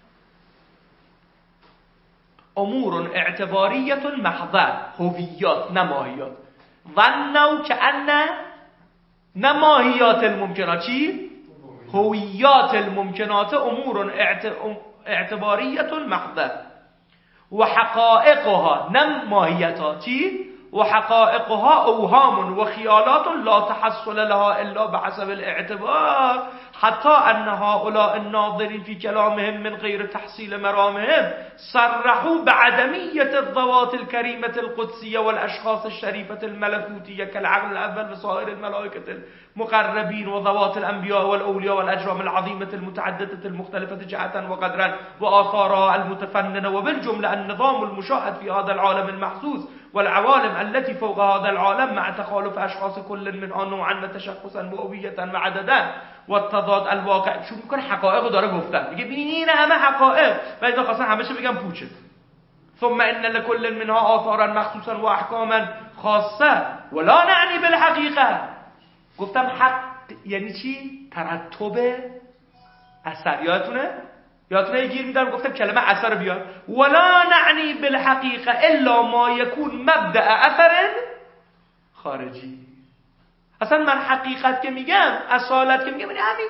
امور اعتباریت محضه. هویات نه ماهیات. ظنوا کأن نه ماهیات الممکنات چی؟ هویات الممکنات امور اعتباریت محضه و حقائقها نه ماهیتها چی؟ و حقائقها اوهام و خیالات لا تحصل لها الا بحسب الاعتبار. حتی ان هؤلاء الناظرین فی کلامهم من غیر تحصیل مرامهم صرحوا بعدمیت الذوات الکریمة القدسیه والاشخاص الشریفة الملکوتیه كالعقل الاول وسائر الملائکة المقربین وذوات الانبیاء والاولیاء والاجرام العظیمة المتعددة المختلفة جهة وقدرا وآثارها المتفننة وبالجملة النظام المشاهد في هذا العالم المحسوس والعوالم التي فوق هذا العالم مع تخالف اشخاص كل منها نوعا وتشخصا وهوية وعددا والتضاد الواقع. شو میکنه حقایق داره گفتن، میگه ببین این همه حقایق و اینا خواستن همه چی بگم پوچه. ثم ان لكل منها آثارا مخصوصا و احکاما خاصه ولا نعني بالحقیقه. گفتم حق یعنی چی؟ ترتب اثر. یادتونه گیر میدم گفتم کلمه اثر بیار. ولا نعني بالحقیقه الا ما يكون مبدأ اثر خارجی. اصلا من حقیقت که میگم، اصالت که میگم، این همین.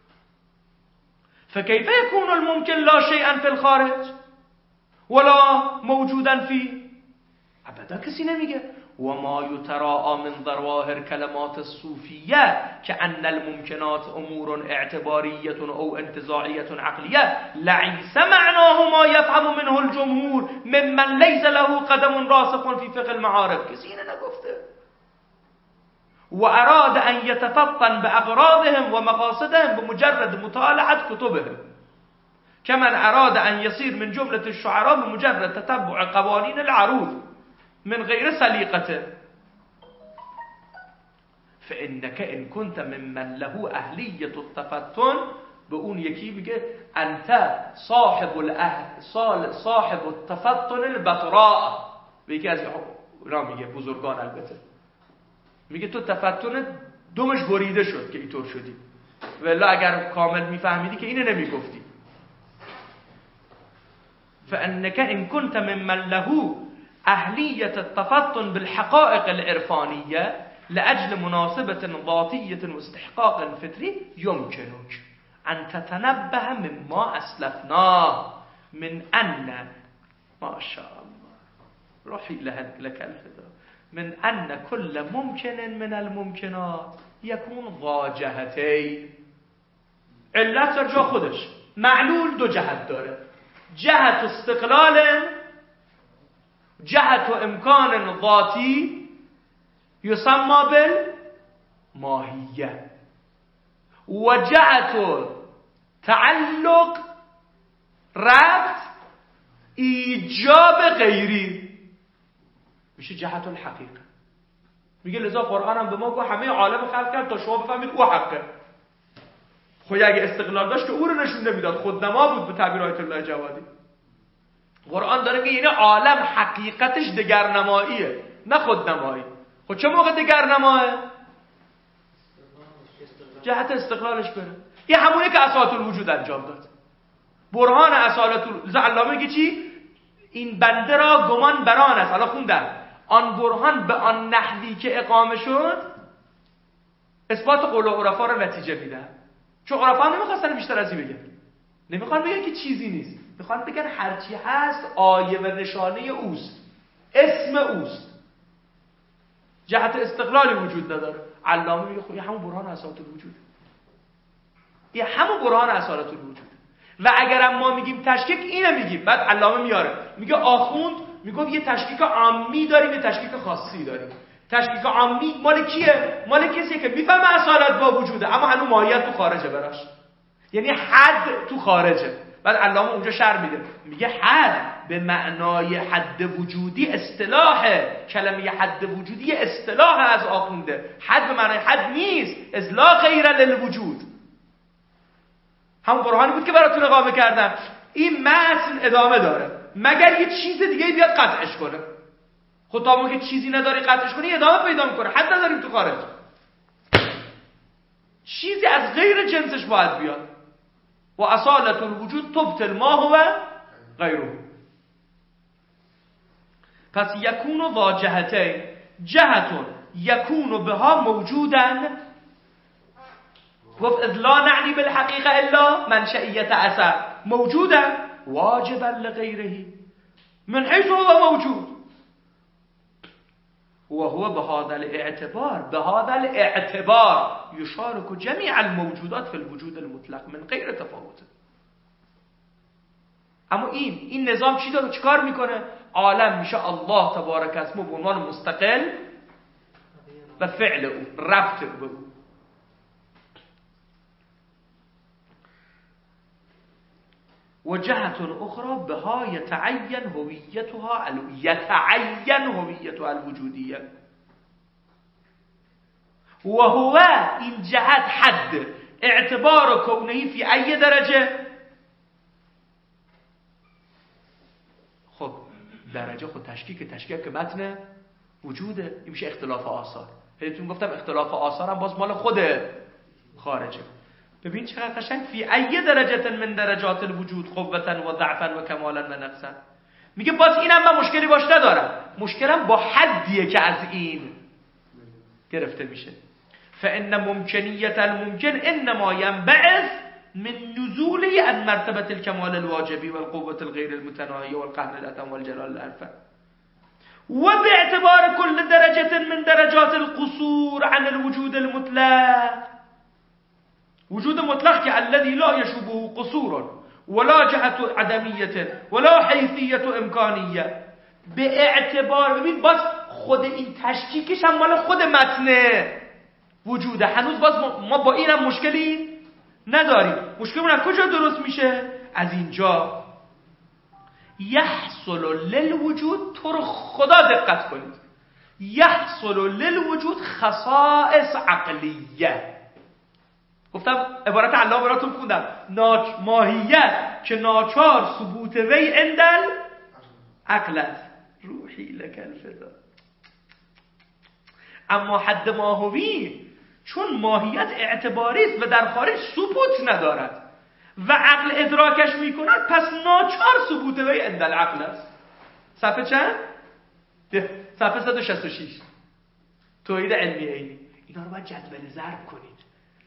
فكيف يكون الممكن لا شيئا في الخارج ولا موجودا فيه؟ ابدا کسی نمیگه. وما يتراءى من ظواهر كلمات الصوفية كأن الممكنات أمور اعتبارية أو انتزاعية عقلية ليس معناه ما يفهم منه الجمهور ممن ليس له قدم راسخ في فقه المعارف. کسی اینو نگفته. وأراد أن يتفطن بأغراضهم ومقاصدهم بمجرد مطالعة كتبهم كمن أراد أن يصير من جملة الشعراء بمجرد تتبع قوانين العروض من غير سليقته. فإنك إن كنت ممن له أهلية التفتن، به اون یکی میگه انت صاحب التفتن البطراء. به یکی از اینا میگه، بزرگان البته، میگه تو تفتن دومش بریده شد که اینطور شدی، ولی اگر کامل میفهمیدی که اینو نمیگفتی. فانك ان كنت ممن له اهلیة التفطن بالحقائق العرفانية لاجل مناسبة ذاتية واستحقاق فطري يمكنك ان تتنبه مما اسلفناه من ان ما شاء الله روحي لك الفداء من ان كل ممكن من الممكنات يكون ذا جهتين. علت در جا خودش، معلول دو جهت داره، جهت استقلال، جهت امکان ذاتی يسمى بالماهیه، و جهت تعلق ربط ایجاب غیری میشه جهت الحقیقه. میگه لذا قرآن هم به ما گفت همه عالم خلق کرد تا شما بفهمید او حقه. خب اگه استقلال داشت که او رو نشون نمیداد، خودنما بود به تعبیر آیت الله جوادی. قرآن داره میگه این عالم حقیقتش دگرنماییه نه خودنمایی. خب چه موقع دگرنماه؟ جهت استقلالش بره. این همونه که اصالت الوجود انجام داد. برهان اصالت الوجود. علامه میگه چی؟ این بنده را گمان بران است. حالا خوندم آن برهان به آن نحوی که اقامه شد اثبات قول عرفا را نتیجه میده. چون عرفا نمیخواستن بیشتر از این بگن، نمیخوان بگن که چیزی نیست، میخوان بگن هرچی هست آیه و نشانه اوست، اسم اوست، جهت استقلالی وجود نداره. علامه میگه خب این همون برهان اصالت الوجود، این همون برهان اصالت الوجود. و اگرم ما میگیم تشکیک اینو میگیم، بعد علامه میاره میگه آخوند میگه یه تشکیک عامی داریم یه تشکیک خاصی داریم. تشکیک عامی مال کیه؟ مال کسی که میفهمه اصالت با وجوده اما هنوز ماهیت تو خارجه براش، یعنی حد تو خارجه. بعد علامه اونجا شرح میده میگه حد به معنای حد وجودی اصطلاحه، کلمه حد وجودی اصطلاح از آخونده، حد به معنای حد نیست، از لا غیر للوجود. همون قرآنی بود که براتون اقامه کردم. این متن ادامه داره مگر یه چیز دیگه بیاد قطعش کنه. خود تا موقع چیزی نداری قطعش کنی ادامه پیدا میکنه، حد نداریم تو خارج، چیزی از غیر جنسش باید بیاد. و اصالت الوجود تبطل ما هو غیره. پس یکون ذا جهتین، جهتون یکون بها موجودن. گفت اذ لا نعنی بالحقیقه الا منشئیت اثر، موجودن واجبا لغیره من حیث هو موجود. و هو به هذا الاعتبار یشارک جمیع الموجودات فی الوجود المطلق من غیر تفاوت. اما این نظام چی داره؟ چیکار میکنه؟ عالم میشه الله تبارک اسمه به عنوان مستقل و فعل او، ربط به او. و جهت اخرى بها یتعین هویتها الوجودیه. و هو این جهت حد اعتبار کونهی فی ای درجه. خب درجه خود تشکیک که متن وجوده، این میشه اختلاف آثار. بهتون گفتم اختلاف آثار هم باز مال خود خارجه. ببین چقدر قشنگ، فی ای درجه من درجات الوجود قوتا و ضعفا و کمالا و نقصا. میگه باز اینم من مشکلی باش ندارم، مشکلم با حدیه که از این گرفته میشه. فان ممکنیت الممکن انما ينبعث من نزوله عن مرتبه الكمال الواجبي والقوه الغير المتناهيه والقهر الاتم والجلال الارفع وباعتبار كل درجه من درجات القصور عن الوجود المطلق. وجود مطلق که الذي لا يشبه قصور ولا جهت عدمیت ولا حیثیت و امکانیه. به اعتبار، ببین باز خود این تشکیکش هم مال خود متن وجوده. هنوز باز ما با این هم مشکلی نداریم. مشکلمون از کجا درست میشه؟ از اینجا یحصل للوجود، تو رو خدا دقت کنید، یحصل للوجود خصائص عقلیه. گفتم عبارت الله براتون خوندم، ماهیت که ناچار ثبوت وی اندل عقلت روحی لک الفدا. اما حد ماهوی چون ماهیت اعتباری است و در خارج ثبوت ندارد و عقل ادراکش میکند، پس ناچار ثبوت وی اندل عقل است. صفحه چند؟ صفحه 166 توحید علمی عینی. اینا رو باید جدول ضرب کنید.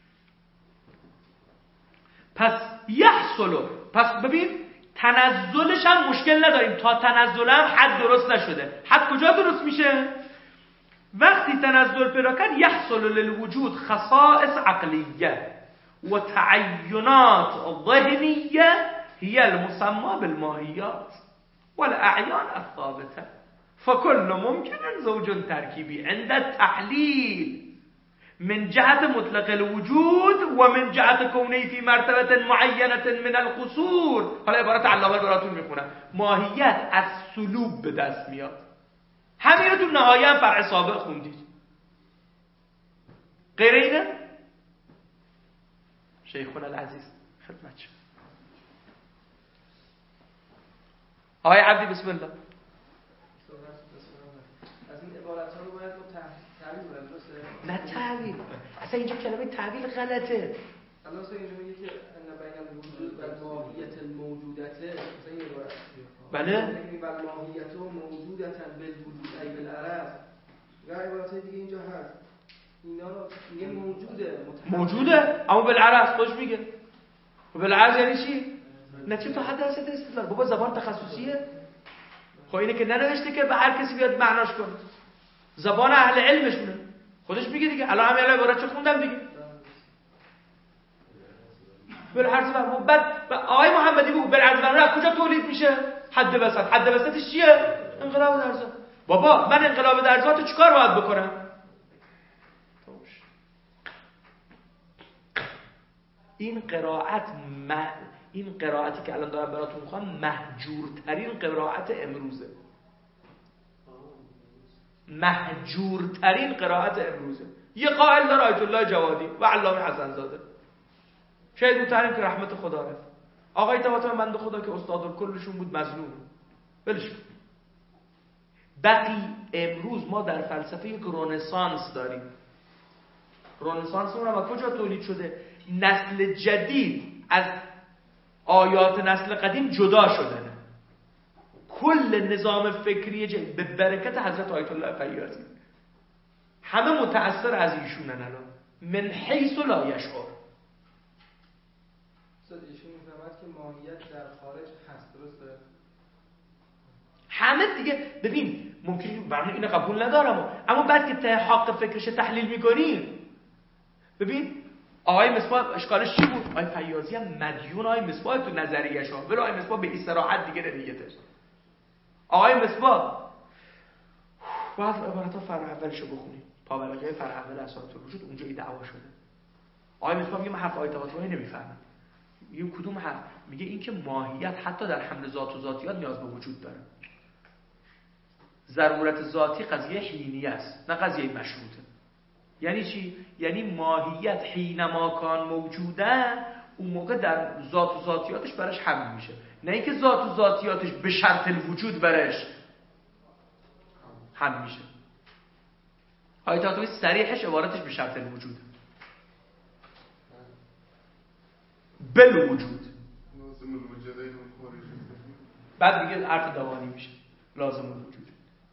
پس یحصلو، پس ببین تنزلش هم مشکل نداریم، تا تنزل هم حد درست نشده. حد کجا درست میشه؟ وقتی تنزل پیدا کرد، یحصل للوجود خصائص عقلیه و تعینات ذهنیه هی المسمى بالماهیات والاعیان الثابته فكل ممکن زوج ترکیبی عند التحلیل من جهت مطلق الوجود و من جهت کونه فی مرتبه معینه من القصور. حالا عبارت علامه براتون میخونم. ماهیت از سلوب به دست میاد. همین رو تو نهایه هم فرع سابق خوندید. غیر اینه؟ شیخون العزیز خدمت شما. آقای عبدی بسم الله. از این عبارت ها رو باید تعبیر کنیم، درسته؟ نه تعبیر، اصلا اینجا کلمه تعبیر غلطه. الان اصلا اینجا میگه که ان بین الوجود و ماهیت الموجودته، مثلا این عبارت. بله. و ماهیت موجودتا بالوجود ای بالعرض. و عبارت دیگه اینجا هست. اینا میگه موجوده اما بالعرض خوش میگه. بالعرض یعنی چی؟ نه چه تا حد هست استدلال. بابا زبان تخصصیه. خب اینه که ننوشته که به هر کسی بیاد معناش کنه. زبان اهل علمشونه. خودش میگه دیگه. الان همین عبارت چه خوندم دیگه. بالعرض و بعد آقای محمدی بگو بالعرض و از کجا تولید میشه؟ حد وسط. حد وسطش چیه؟ انقلاب در ذات. بابا من انقلاب در ذات چیکار باید بکنم؟ این قرائتی که الان دارم براتون میخوام مهجورترین قرائت امروزه. مهجورترین قرائت امروزه. یه قائل داره آیت الله جوادی و علامه حسن زاده. شاید بودترین که رحمت خدا رفت. آقای طباطبایی بنده خدا که استاد کلشون بود مظلوم. ولش کن. بقی امروز ما در فلسفه یک رنسانس داریم. رنسانس اون هم کجا تولید شده؟ نسل جدید از آیات نسل قدیم جدا شدن. کل نظام فکری جدید به برکت حضرت آیت الله فیاضی همه متأثر از ایشونن الان من حیث لا یشعر. ایشون میفهمد که ماهیت در خارج هست، درسته؟ همه دیگه ببین ممکنه من اینو قبول ندارم، اما بعد که ته حق فکرش تحلیل میکنیم ببین آقای مصباح اشکالش چی بود؟ آقای فیاضی هم مدیون آقای مصباح تو نظریه‌اش، ولی آقای مصباح به استراحت دیگه نیتش. آقای مصباح باید عبارت‌ها فرع اولشو بخونیم، پاورقی فرع اول اساس الوجود اونجا این دعوا شده. آقای مصباح میگه من حرف آیه طباطبایی نمیفهمم. میگه کدوم حرف؟ میگه این که ماهیت حتی در حمل ذات و ذاتیات نیاز به وجود داره. ضرورت ذاتی قضیه حینی است، نه قضیه مشروطه. یعنی چی؟ یعنی ماهیت حینما کان موجودن اون موقع در ذات و ذاتیاتش برش حمل میشه، نه اینکه ذات و ذاتیاتش به شرط الوجود برش حمل میشه. آیه طباطبایی صریحش عبارتش به شرط الوجود، بالوجود. بعد دیگه حرف دوانی میشه لازم الوجود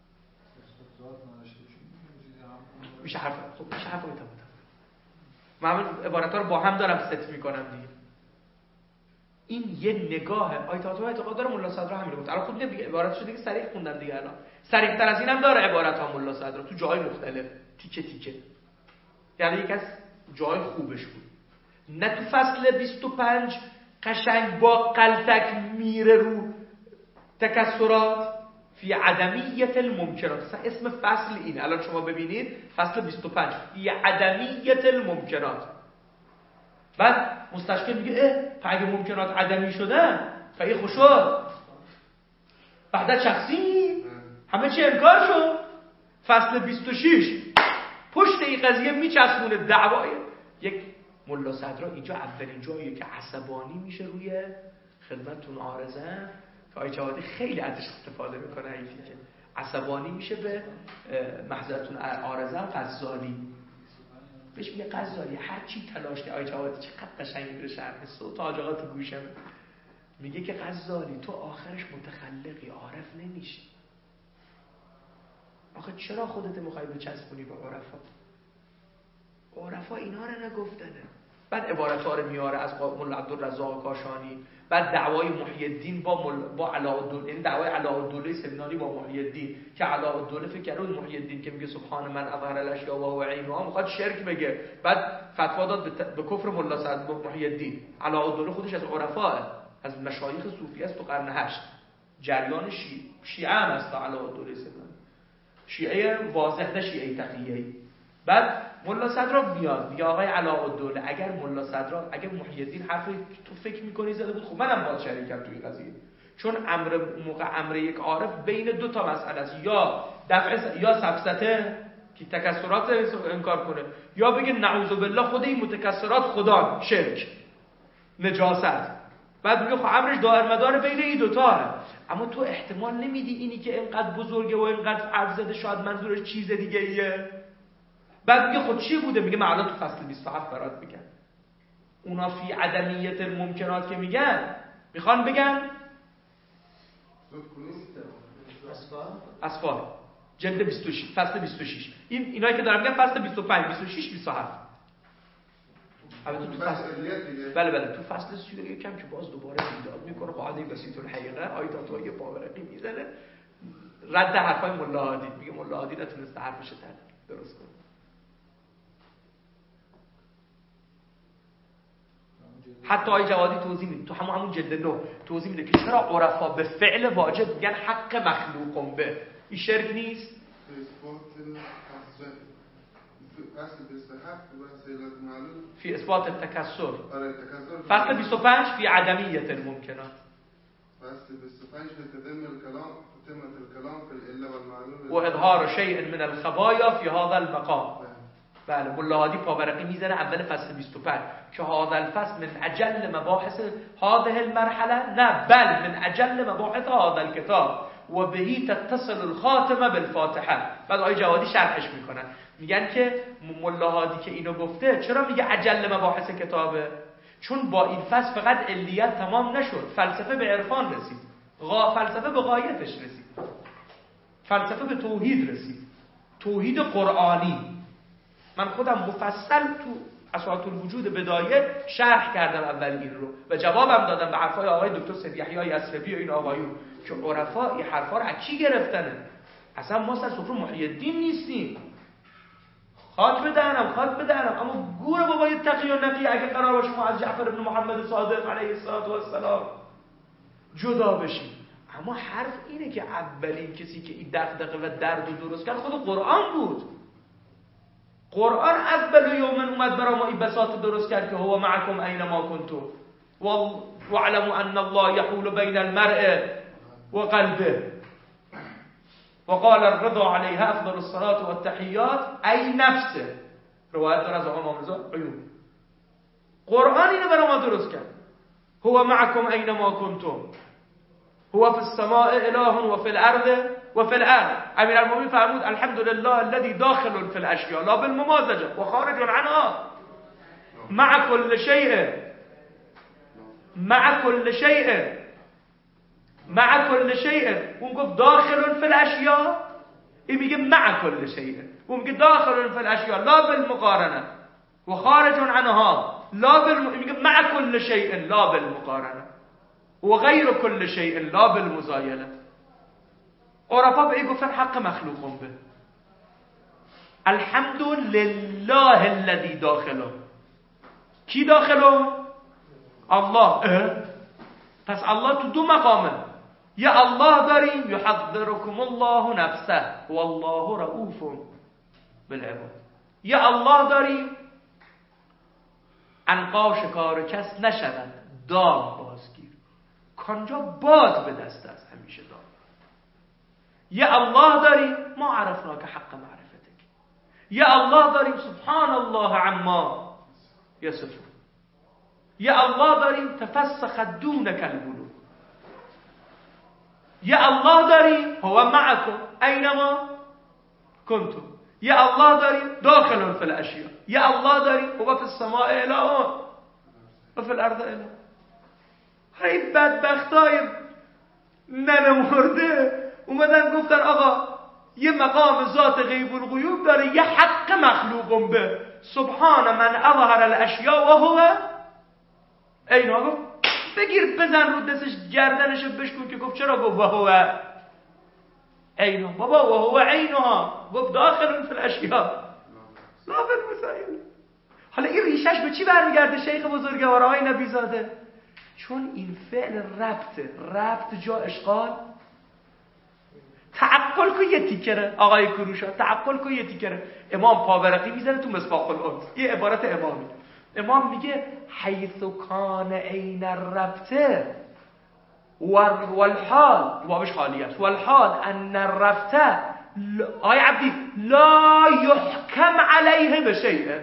میشه حرف. خب میشه حرف میتونم من عبارت‌ها رو با هم دارم ست میکنم دیگه. این یه نگاه آیه طباطبایی اعتقاد داره ملا صدرا همین گفت. الان خود دیگه عبارتشو دیگه صریح خوندم دیگه. الان صریح‌تر از اینم داره عبارت‌ها ملا صدرا تو جای مختلف تیکه تیکه. یعنی یک از جای خوبش بود. نه تو فصل 25 قشنگ با قلتک میره رو تکسرات فی عدمیت الممکنات. اسم فصل این الان شما ببینید فصل 25 فی عدمیت الممکنات. بعد مستشکل میگه اگه ممکنات عدمی شدن فایه خوشد بعد شخصی همه چی انکار شد. فصل 26 پشت این قضیه میچسبونه دعوای یک ملا صدرا. اینجا اولین جاییه که عصبانی میشه روی خدمتتون عارضه که آیه جوادی خیلی ازش استفاده میکنه. حیفی که عصبانی میشه به محضرتون عارضه غزالی بهش میگه غزالی هر چی تلاش کنه. آیه جوادی چقدر قشنگ میره شرح صوت حاج آقا تو گوشم میگه که غزالی تو آخرش متخلقی عارف نمیشی. آخه چرا خودت میخوای بچسبونی به عرفا؟ عرفا اینا رو نگفتنه. بعد عبارت‌ها رو میاره از مولا عبدالرزاق کاشانی. بعد دعوای محی الدین با علاءالدوله، این دعوای علاءالدوله سمنانی با محی الدین که علاءالدوله فکر کرد محی الدین که میگه سبحان من اظهر الاشیاء و هو عینها میخواد شرک بگه. بعد فتوا داد به کفر مولا سعد محی الدین. علاءالدوله خودش از عرفا، از مشایخ صوفی است تو قرن 8. جریان شیعه هم است علاءالدوله سمنانی. شیعه واضح نه شیعه تقیه. بعد ملا صدرا میاد میگه آقای علاءالدوله اگر ملا صدرا اگر محی الدین حرفی تو فکر میکنی زده بود، خب منم باید شریکم توی قضیه. چون امر یک عارف بین دو تا مسئله است، یا دفع یا سفسته که تکسرات انکار کنه، یا بگه نعوذ بالله خود این متکسرات خدا شرک نجاست. بعد میگه خب امرش دائر مدار بین این دو تا. اما تو احتمال نمیدی اینی که اینقدر بزرگه و اینقدر فرض زده شاید منظورش چیز دیگه ایه. بعد میگه خود چی بوده؟ میگه معلا تو فصل 27 برات میگن. اونا فی عدمیت الممکنات که میگن میخوان بگن اصفار جلد 26 فصل 26 اینایی که دارم میگن فصل 25 26 27. البته تو فصل بله تو فصل 31 کم که باز دوباره ایجاد میکنه قاعده بسیط الحقیقه آیه طباطبایی پاورقی میزنه رد حرفای ملا هادی. میگه ملا هادی نتونسته حرفش درست کنه. حتی آیه جوادی توضیح میده تو همون جلد 9 توضیح میده که چرا عرفا به فعل واجب میگن حق مخلوقم به این شرک نیست. فی اثبات التکسر فصل 25 فی عدمیت الممکنات. فصل 25 بتتم الكلام في العله والمعلول و اظهار شیء من الخبایا فی هذا المقام. بله ملا هادی پاورقی میزنه اول فصل 25 که هذا الفصل من اجل مباحث هذه المرحله، نه بل من اجل مباحث هذا الكتاب و بهی تتصل الخاتمه بالفاتحه. بعد آیه جوادی شرحش میکنن میگن که ملا هادی که اینو گفته چرا میگه اجل مباحث کتابه؟ چون با این فصل فقط علیت تمام نشد، فلسفه به عرفان رسید، فلسفه به غایتش رسید، فلسفه به توحید رسید، توحید قرآنی. من خودم مفصل تو اساطیر الوجود بدایه شرح کردم اول این رو و جوابم دادم به حرفای آقای دکتر سید یحیی یثربی و این آقایون که عرفا این حرفا رو از کی گرفتنه؟ اصلا ما سر سفره محی الدین نیستیم. خاک بدهنم اما گور بابای تقی و نقی اگه قرار باشه ما از جعفر بن محمد صادق علیه السلام جدا بشیم. اما حرف اینه که اولین کسی که این دغدغه و درد رو درست کرد خود قرآن بود. قرآن اول یوم اومد برای ما این بساط درست کرد که هو معکم اینما کنتم واعلموا ان الله یحول بین المرء و قلبه وقال الرضا علیها افضل الصلاة والتحیات ای نفسه. روایت داره از آقا امام رضا عیون. قرآن اینو برای ما درست کرد. هو معکم اینما کنتم هو فی السماء اله و فی الارض و فی الارض. امیرالمومنین فرمود الحمد لله الذي داخل فی الاشیاء لا بالممازجه و خارج عنها مع كل شیء مع كل شیء. اون گفت داخل فی الاشیاء، این میگه مع كل شیء. اون میگه داخل فی الاشیاء لا بالمقارنه و خارج عنها میگه مع كل شیء لا بالمقارنه و غیر كل شیء لا بالمزایله. عرفا به این گفتن حق مخلوقون به الحمد لله الذي داخله. کی داخله؟ الله. پس الله تو دو مقامه. یا الله داریم یحذرکم الله نفسه والله رؤوف بالعباد. یا الله داریم عنقا شکار کس نشود دام بازگیر کانجا باد به دست است همیشه دام. یا الله داریم ما عرفنا که حق معرفتک. یا الله داریم سبحان الله عما یصفون. یا الله داریم تفسخ دونک البلوغ. یا الله داریم هو معکم اینما کنتم. یا الله داریم داخل فی الاشیاء. یا الله داریم هو فی السماء اله و فی الارض اله. هی بدبختای ننمرده اومدن گفتن آقا یه مقام ذات غیب الغیوب داره یه حق مخلوق به سبحان من اظهر الاشیاء و هو اینا. گفت بگیر بزن رو دستش گردنشو بشکن که گفت چرا گفت و هو اینا بابا و هو عینها. گفت داخل فی الاشیاء لا بالمسائل. حالا این ریشش به چی برمیگرده شیخ بزرگوار آقای نبیزاده؟ چون این فعل ربط جا اشغال. تعقل کو یه تیکره آقای کروشا، تعقل کو یه تیکره. امام پاورقی میزنه تو مصباح الانس یه عبارت امامی. امام میگه حیث کان عین الربط والحال بابش حالی است والحال ان الربط آی عبدی لا یحکم علیه بشیء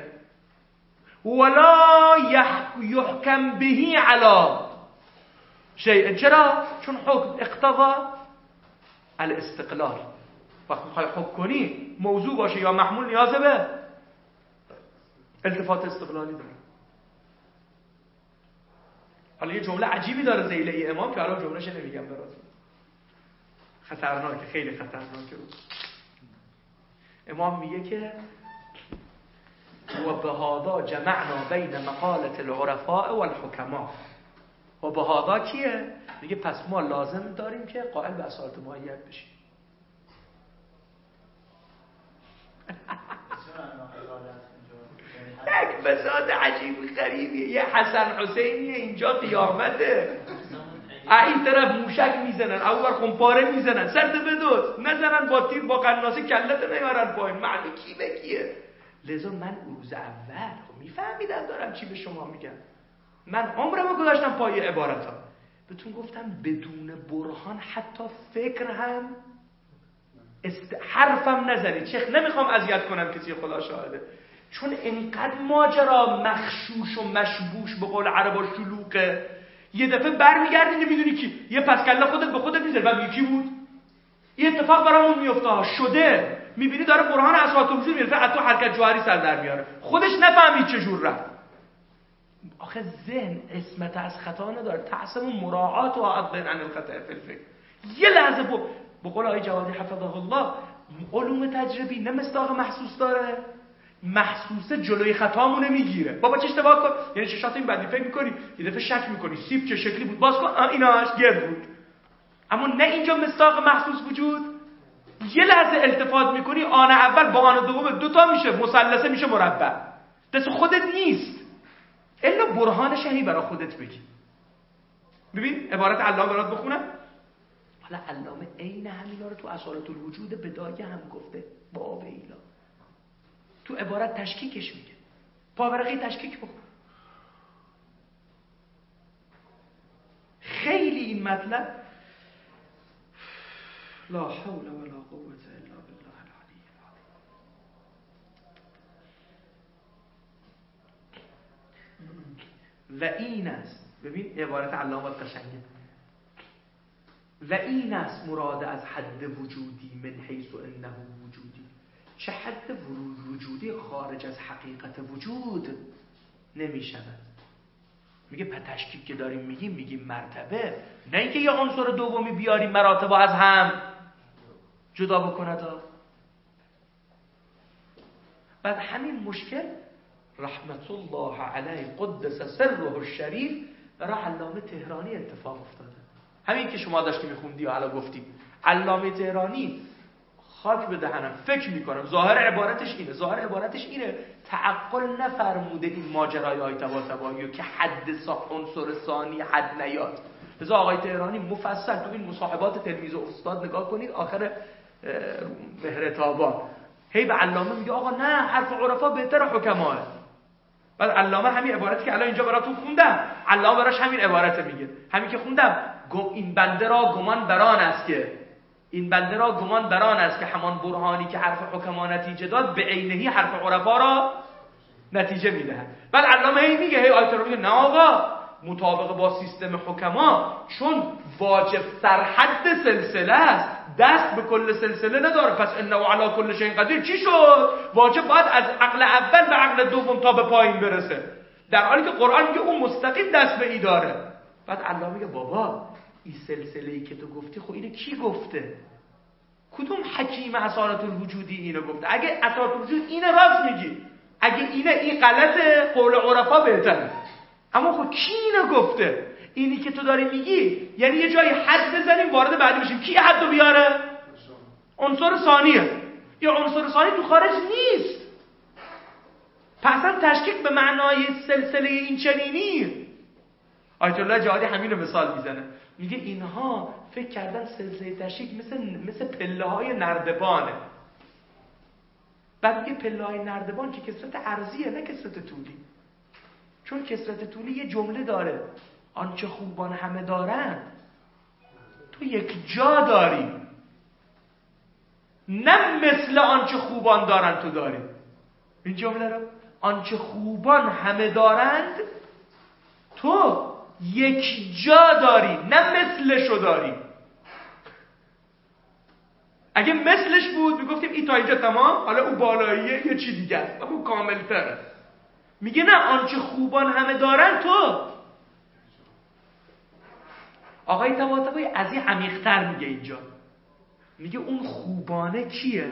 ولا یحکم به علی شیء. چرا؟ چون حکم اقتضا الاستقلال. وقتی میخوای حکم کنی موضوع باشه یا محمول نیاز به التفات استقلالی داره. حالا یه جمله عجیبی داره زیله امام که الان جملهش نمیگم براتون. خطرناکه، خیلی خطرناکه. امام میگه که و بهذا جمعنا بین مقالة العرفاء والحکماء. و بهذا کیه؟ میگه پس ما لازم داریم که قائل به اصالت ماهیت بشیم. یک بساط عجیب غریبیه. یه حسن حسینیه اینجا قیامته. این طرف موشک میزنن اول خمپاره میزنن سرت بدوز نزنن با تیر با قناصه کلت نیارن پایین. معنی کی به کیه؟ لذا من روز اول میفهمیدم دارم چی به شما میگم. من عمرمو گذاشتم پای عبارت ها. بهتون گفتم بدون برهان حتی فکر هم حرفم نزنید. چخ نمیخوام اذیت کنم کسی، خدا شاهده. چون اینقدر ماجرا مخشوش و مشبوش به قول عربا شلوغه. یه دفعه برمیگردی نمیدونی کی. یه پس کله خودت به خودت میذاری بعد کی بود؟ این اتفاق برامون میفته شده. میبینی داره برهان اصالت وجود میرسه حتی حرکت جوهری سر در میاره. خودش نفهمید چه جور رفت. آخه ذهن اسمت از خطا نداره. تعصب مراعات و عضل عن الخطا فی الفکر. یه لحظه به قول آقای جوادی حفظه الله علوم تجربی نه مصداق محسوس داره. محسوسه جلوی خطامونه میگیره. بابا چه اشتباه کن یعنی چشات این بدی فکر میکنی یه دفعه شک میکنی سیب چه شکلی بود باز کن ایناش گرد بود. اما نه اینجا مصداق محسوس وجود. یه لحظه التفات میکنی آن اول با آن دوم دوتا میشه مثلثه، میشه مربع. دست خودت نیست، الا برهانش هی برای خودت بگی. ببین عبارت علامه برات بخونم. حالا علامه عین همینا رو تو اصالت الوجود بدایه هم گفته باب ایلا، تو عبارت تشکیکش میگه. پاورقی تشکیک بخون. خیلی این مطلب لا حول ولا قوة الا بالله العلی العظیم. و این است، ببین عبارت علامه قشنگه، و این است مراد از حد وجودی من حیث انه وجودی. چه حد وجودی خارج از حقیقت وجود نمی شود. میگه تشکیک که داریم میگیم مرتبه، نه اینکه یه عنصر دومی بیاریم مراتب از هم جدا بکنه. بعد همین مشکل رحمت الله علیه قدس سره الشریف برای علامه تهرانی اتفاق افتاده. همین که شما داشتی میخوندی و حالا گفتی علامه تهرانی خاک به دهنم فکر میکنم ظاهر عبارتش اینه تعقل نفرموده این ماجرای های طباطبایی که حد عنصر ثانی حد نیاد. لذا آقای تهرانی مفصل تو این مصاحبات تلمیذ و استاد نگاه کنید آخر مهر تابان هی به علامه میگه آقا نه حرف عرفا بهتر حکماه. بعد علامه همین عبارتی که الان اینجا براتون خوندم، علامه براش همین عبارت میگه، همین که خوندم، این بنده را گمان بران است که همان برهانی که حرف حکما نتیجه داد به عینهی حرف عرفا را نتیجه میدهد. بعد علامه هی میگه هی آیت رو میگه نه آقا مطابق با سیستم حکما چون واجب سرحد سلسله است دست به کل سلسله نداره، پس انه علی کل شیء قدیر چی شد؟ واجب باید از عقل اول به عقل دوم تا به پایین برسه، در حالی که قرآن میگه اون مستقیم دست به ای داره. بعد علامه میگه بابا این سلسله‌ای که تو گفتی خب اینو کی گفته؟ کدوم حکیم اصالت الوجودی اینو گفته؟ اگه اصالت الوجود اینه راست میگی، اگه اینه این غلطه، قول عرفا بهتره. اما خب کی اینو گفته؟ اینی که تو داری میگی یعنی یه جایی حد بزنیم وارد بعدی بشیم. کی حدو بیاره؟ عنصر ثانیه. یا عنصر ثانی تو خارج نیست. پس تشکیک به معنای سلسله این چنینی. آیت الله جهادی همین مثال میزنه، میگه اینها فکر کردن سلسله تشکیک مثل پله های نردبانه. بعد میگه پله های نردبان که کثرت عرضیه نه کثرت طولی، چون کثرت طولی یه جمله داره آنچه خوبان همه دارن تو یک جا داری، نه مثل آنچه خوبان دارن تو داری. این جمله رو آنچه خوبان همه دارند تو یک جا داری، نه مثلشو داری. اگه مثلش بود میگفتیم این تا اینجا تمام، حالا اون بالاییه یه چی دیگه است، اون کامل تره. میگه نه آنچه خوبان همه دارن تو. آقای طباطبایی از این عمیق‌تر میگه اینجا، میگه اون خوبانه کیه؟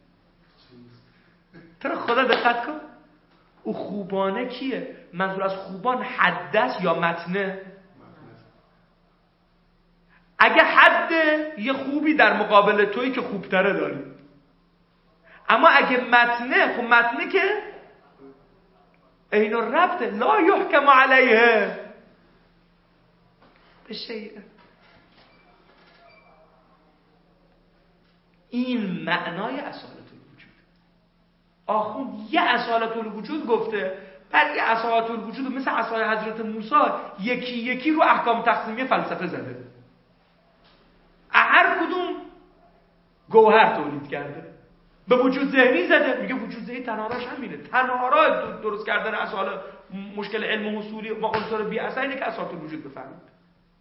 تو رو خدا دقت کن، اون خوبانه کیه؟ منظور از خوبان حد است یا متنه؟ اگه حده یه خوبی در مقابل تویی که خوبتره داری، اما اگه متنه، خب متنه که عین الربط لا یحکم علیه بشیء. این معنای اصالت الوجود. آخوند یه اصالت الوجود گفته، بعد یه اصالت الوجود مثل اصال حضرت موسی یکی یکی رو احکام تقسیمی فلسفه زده، هر کدوم گوهر تولید کرده. به وجود ذهنی زده، میگه وجود ذهنی تنها همینه، تنها راه درست کردن اصال مشکل علم حصولی و عنصر بی اثر اینه که اصالت الوجود بفهمید.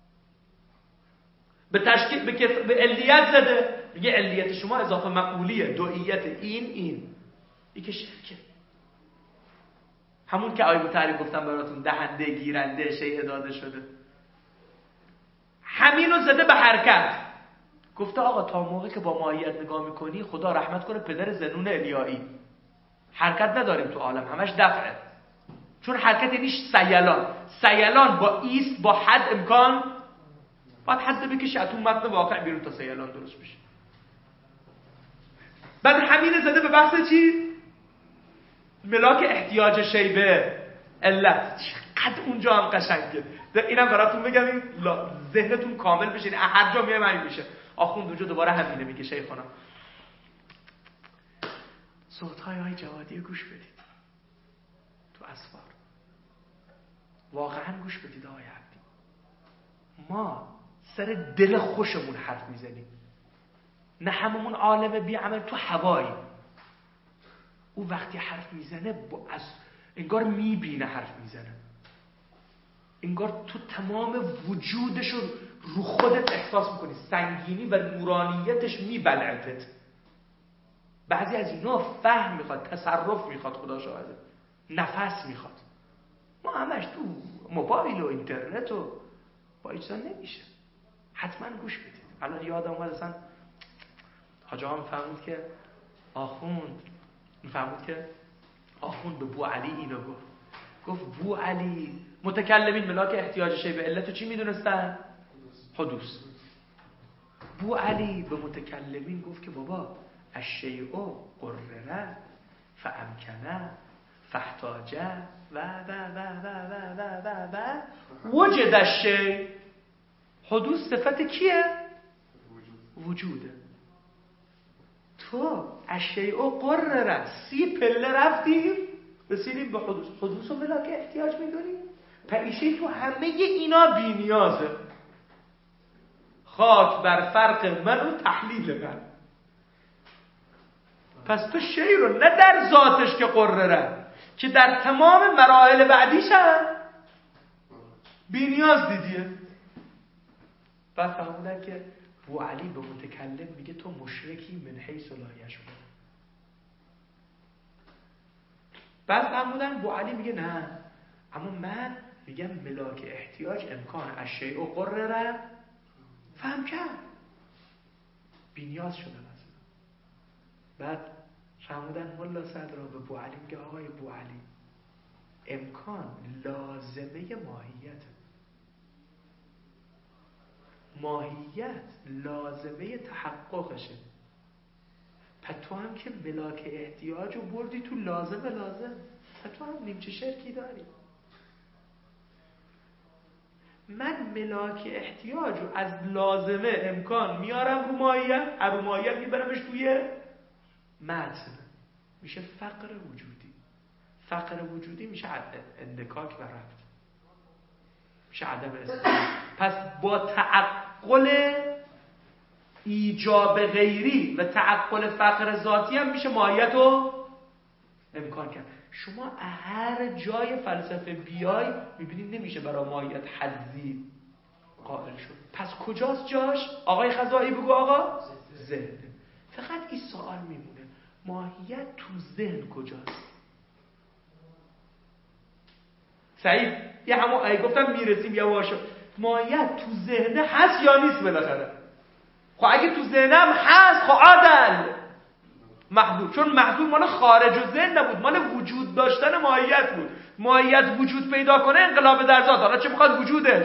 به تشکیل به علیت زده، میگه علیت شما اضافه مقولیه، دوئیت این که شرکه، همون که آیه تعریف گفتم براتون، دهنده گیرنده شیء داده شده. همینو زده به حرکت، گفته آقا تا موقعی که با ماهیت نگاه میکنی خدا رحمت کنه پدر زنون الیایی، حرکت نداریم تو عالم، همش دفعه. چون حرکت یعنی سیلان با ایست با حد امکان باید حد بکشی از اون متن واقع بیرون تا سیلان درست بشه. بعد همین زده به بحث چی؟ ملاک احتیاج شیبه علت. چقدر اونجا هم قشنگه. اینم براتون بگم این ذهنتون کامل بشه. هر جا میایم همین میشه. آخوند اونجا دوباره همینه میگه شیخونا. صوت‌های آقای جوادی گوش بدید تو اسفار. واقعا گوش بدید آقای عبدی. ما سر دل خوشمون حرف میزنیم، نه هممون عالم بی عمل تو هوایی. او وقتی حرف میزنه انگار میبینه حرف میزنه، انگار تو تمام وجودشو رو خودت احساس میکنی، سنگینی و نورانیتش میبلعتت. بعضی از اینا فهم میخواد، تصرف میخواد، خدا شاهده، نفس میخواد. ما همش تو موبایل و اینترنت و با اجزا نمیشه. حتما گوش بدید. الان یادم اومد اصلا حاج آقا میفهمید که آخوند به بو علی اینو گفت بو علی متکلمین ملاک احتیاج شی به علت چی میدونستن؟ حدوث. بو علی به متکلمین گفت که بابا الشیء قرره فامکنه فاحتاجه و وجد الشیء. حدوث صفت کیه؟ وجوده. تو الشیء قرره 30 پله رفتیم رسیدیم به حدوث. حدوث و ملاک احتیاج میدونی؟ پریشه تو همه اینا بی نیازه. خاک بر فرق من و تحلیل من. پس تو شی رو نه در ذاتش که قرره، که در تمام مراحل بعدیش هم بی نیاز دیدیه. بعد فهموندن که بو علی به متکلم میگه تو مشرکی من حیث لا یشعر. بعد فهموندن بو علی میگه نه، اما من میگم ملاک احتیاج امکان الشیء قرره فهم کرد، بی نیاز شده مثلا. بعد فهموندن ملا صدرا به بو علی میگه آقای بو علی امکان لازمه ماهیت لازمه تحققشه. پس تو هم که ملاک احتیاج رو بردی تو لازم، پس تو هم نیمچه شرکی داری. من ملاک احتیاج رو از لازمه امکان میارم رو ماهیت، از رو ماهیت میبرمش توی متن، میشه فقر وجودی. فقر وجودی میشه اندکاک و رفت، میشه عدم استقلال. پس با تعقل ایجاب غیری و تعقل فقر ذاتی هم میشه ماهیت رو امکان کرد. شما هر جای فلسفه بیای میبینید نمیشه برای ماهیت حضی قائل شد. پس کجاست جاش؟ آقای خزائی بگو آقا ذهن. فقط این سوال میمونه ماهیت تو ذهن کجاست؟ سعید یه همون گفتم میرسیم یواشا. ماهیت تو ذهن هست یا نیست بالاخره؟ خب اگه تو ذهنم هست خب عدل محدود، چون محدود مال خارج و ذهن نبود، مال وجود داشتن ماهیت بود. ماهیت وجود پیدا کنه انقلاب در ذات. حالا چه میخواد وجودش؟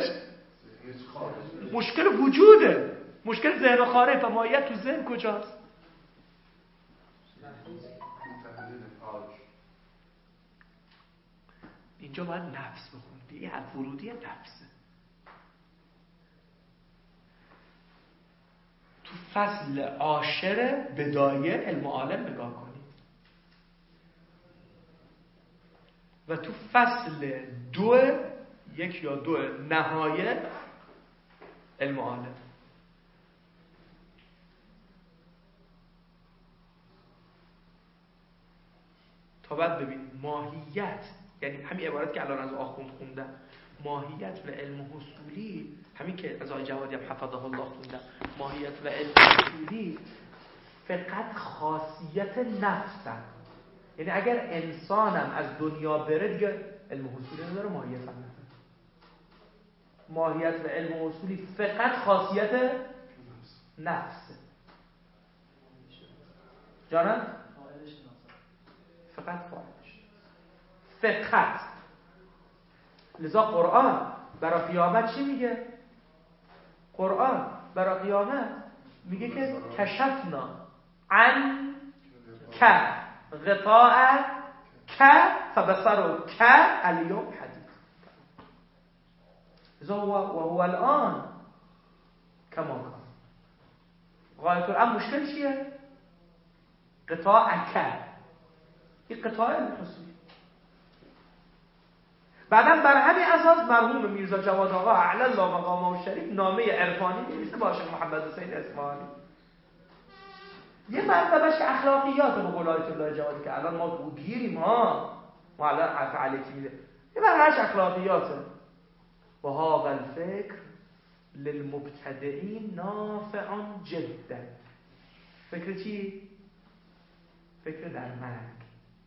مشکل وجوده، مشکل ذهن و خارج. و ماهیت تو ذهن کجاست؟ اینجا باید نفس بخون. یه ورودی نفسه. تو فصل عاشر بدایه علم عالم نگاه کنید و تو فصل 1 یا 2 نهایه علم عالم. تا بعد ببین ماهیت، یعنی همین عبارت که الان از آخوند خوندم، ماهیت و علم حصولی، همین که از آقای جوادی هم حفظه الله خوندم، ماهیت و علم حصولی فقط خاصیت نفسن. یعنی اگر انسانم از دنیا بره دیگه علم حصولی نداره، ماهیت هم نداره. ماهیت و علم حصولی فقط خاصیت نفسه. جانم؟ فقط فاعلش. فقط. لذا قرآن برای قیامت چی میگه؟ قرآن برای قیامت میگه که کشفنا عن که غطاء که فبصر که الیوم حدید و هو الان کما کان. غایت الامر مشکل چیه؟ قطاع که این قطاع الحصولی. بعدم بر همین اساس مرحوم میرزا جواد آقا اعلی الله مقامه الشریف نامه عرفانی نوشته با شیخ محمد حسین اصفهانی. یه مرتبهش اخلاقیات به قول آیت الله جوادی که الان ما تو گیریم ما الان حرف علیکی میده، یه مرتبهش اخلاقیاته. و هذا الفکر للمبتدئین نافع جدا. فکر چی؟ فکر در مرگ.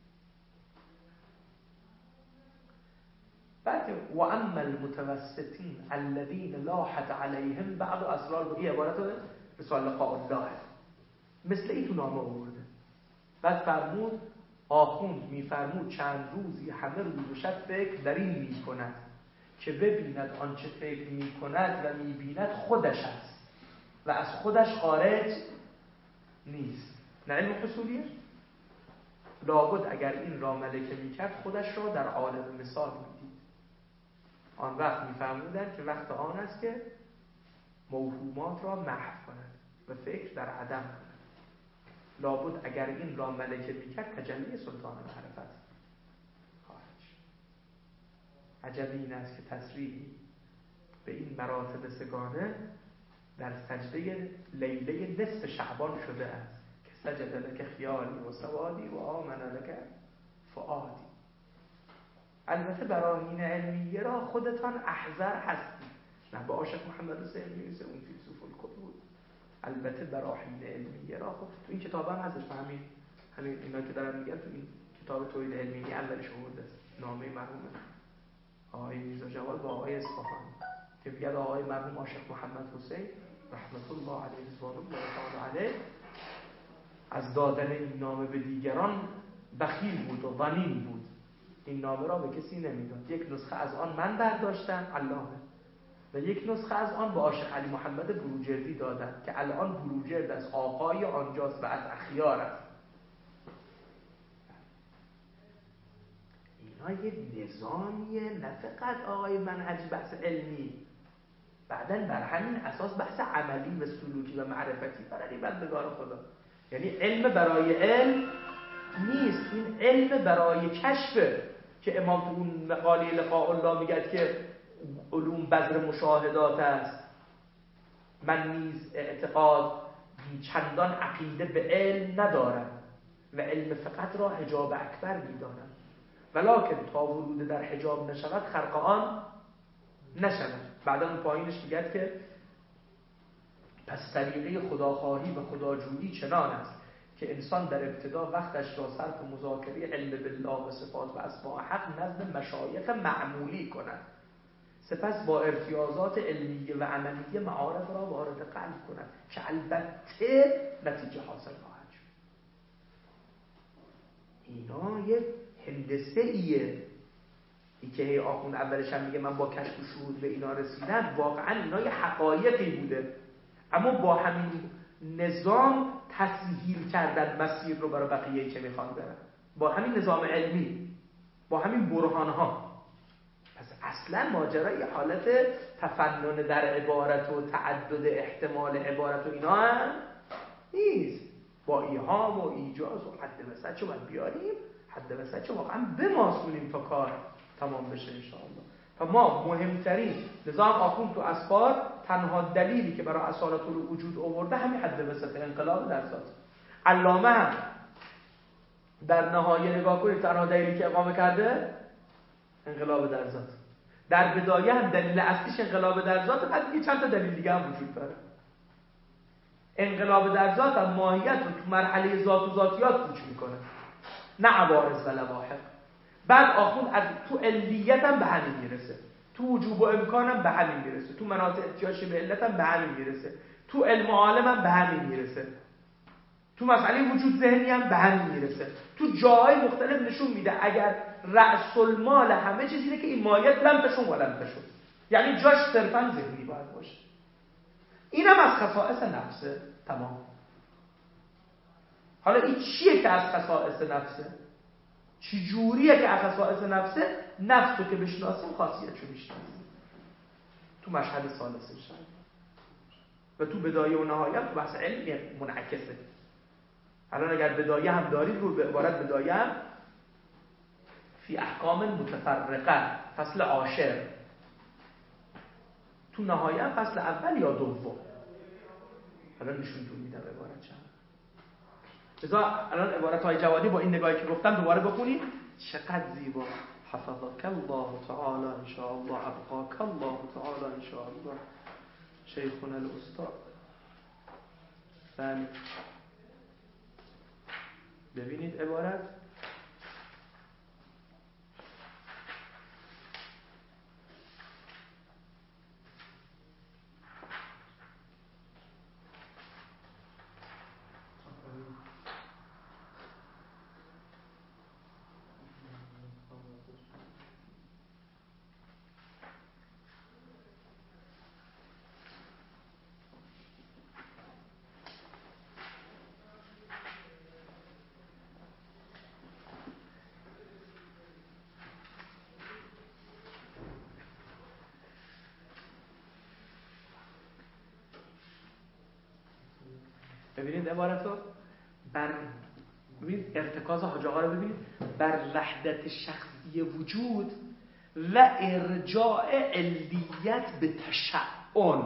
بعد و اما المتوسطین الذين لاحت عليهم بعض اسرار، این عبارت رسال لقاء الله مثل این تو نامه آورده. بعد فرمود آخوند میفرمود چند روزی همه روز و شب فکر در این میکند که ببیند آنچه فکر میکند و میبیند خودش است و از خودش خارج نیست. نه علم حصولیه؟ لابد اگر این را ملکه میکرد خودش را در عالم مثال میدید. آن وقت میفرمودند که وقت آن است که موهومات را محو کند و فکر در عدم کند. لابد اگر این را ملکه میکرد تجلی سلطان معرفت خواهد شد. عجب این است که تصریحی به این مراتب سگانه در سجده لیله نصف شعبان شده است که سجد لک خیالی و سوادی و آمن لک فؤادی. البته براهین علمیه را خودتان احذر هستید. نه به عاشق محمد حسین میرسه اون فیلسوف القبول. البته براهین علمیه را خود تو این کتاب هم هستش. همین اینا که دارن میگن تو این کتاب توحید علمیه اولش آورده است، نامه مرحوم آقای میرزا جواد با آقای اصفهانی که میگه آقای مرحوم عاشق محمد حسین رحمت الله علیه رضوان الله تعالی علیه از دادن این نامه به دیگران بخیل بود و ظنین بود. این نامه را به کسی نمیداد. یک نسخه از آن من برداشتم علامه و یک نسخه از آن به عاشق علی محمد بروجردی دادن که الان بروجرد از آقای آنجاست و از اخیار است. اینا یه نظامیه، نه فقط آقای منهج بحث علمی، بعداً بر همین اساس بحث عملی و سلوکی و معرفتی برای بندگان خدا. یعنی علم برای علم نیست، این علم برای کشفه که امام تو اون مقاله لقاء الله میگه که علوم بذر مشاهدات است. من نیز اعتقاد چندان عقیده به علم ندارم و علم فقط را حجاب اکبر میدانم، ولکن تا ورود در حجاب نشود خرق آن نشود. بعدا اون پایینش میگه که پس طریقه خداخواهی و خداجویی چنان است که انسان در ابتدا وقتش را صرف مذاکره علم بالله و صفات و اسماء حق نزد مشایخ معمولی کند، سپس با ارتیاضات علمیه و عملیه معارف را وارد قلب کند که البته نتیجه حاصل خواهد شد. اینا یه هندسه ایه. این که هی آخوند اولش هم میگه من با کشف و شهود به اینا رسیدم، واقعا اینا یه حقایقی بوده، اما با همین نظام تسهیل کردن مسیر رو برای بقیه که میخوان برن، با همین نظام علمی، با همین برهانها. پس اصلا ماجرا یه حالت تفنن در عبارت و تعدد احتمال عبارت و اینا هم نیست. با ایهام و ایجاز و حد وسط چه باید بیاریم، حد وسط چه واقعا بماسونیم تا کار تمام بشه انشاءالله. و ما مهمترین نظام آخوند تو اسفار تنها دلیلی که برای اصالت الوجود آورده همین حد وسط انقلاب در ذات. علامه هم در نهایه نگاه کنید تنها دلیلی که اقامه کرده انقلاب در ذات. در بدایه هم دلیل اصلیش انقلاب در ذات، بعد دیگه چند تا دلیل دیگه هم وجود داره. انقلاب در ذات هم ماهیت رو تو مرحله ذات و ذاتیات کوچ میکنه، نه عوارض و لواحق. بعد آخوند از تو علیت هم به همین میرسه، تو وجوب و امکان هم به همین میرسه، تو مناطق احتیاج به علت هم به همین میرسه، تو علم و عالم هم به همین میرسه، تو مسئله وجود ذهنی هم به همین میرسه. تو جاهای مختلف نشون میده اگر رأس المال همه چیز اینه که این ماهیت لم تشون و لم تشون، یعنی جاش صرفا ذهنی باید باشه. اینم از خصائص نفسه. تمام. حالا این چیه که از خصائص نفسه؟ چی جوریه که از خصائص نفسه؟ نفس رو که بشناسیم خاصیتشو میشناسیم. تو مشهد ثالثش و تو بدایه و نهایت تو بحث علم منعکسه. الان اگر بدایه هم دارید رو به عبارت بدایه هم فی احکام متفرقه فصل عاشر، تو نهایت فصل اول یا دوم. الان نشونتون میدم عبارت چند. بذار الان عبارت های جوادی با این نگاهی که گفتم دوباره بخونید. چقدر زیبا. حفظك الله تعالی ان شاء الله، ابقاك الله تعالی ان شاء الله شیخنا الاستاد. بله ببینید عبارت ببینید عبارت رو ببینید ارتکاز حاج آقا رو ببینید بر وحدت شخصی وجود و ارجاع علیت به تشعن،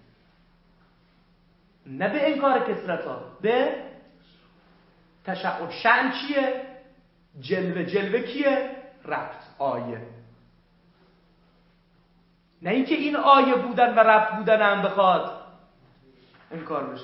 نه به انکار کثرتا، به تشعن. شأن چیه؟ جلوه. جلوه کیه؟ ربط، آیه. نه اینکه این آیه بودن و ربط بودن هم بخواد انکار بشه.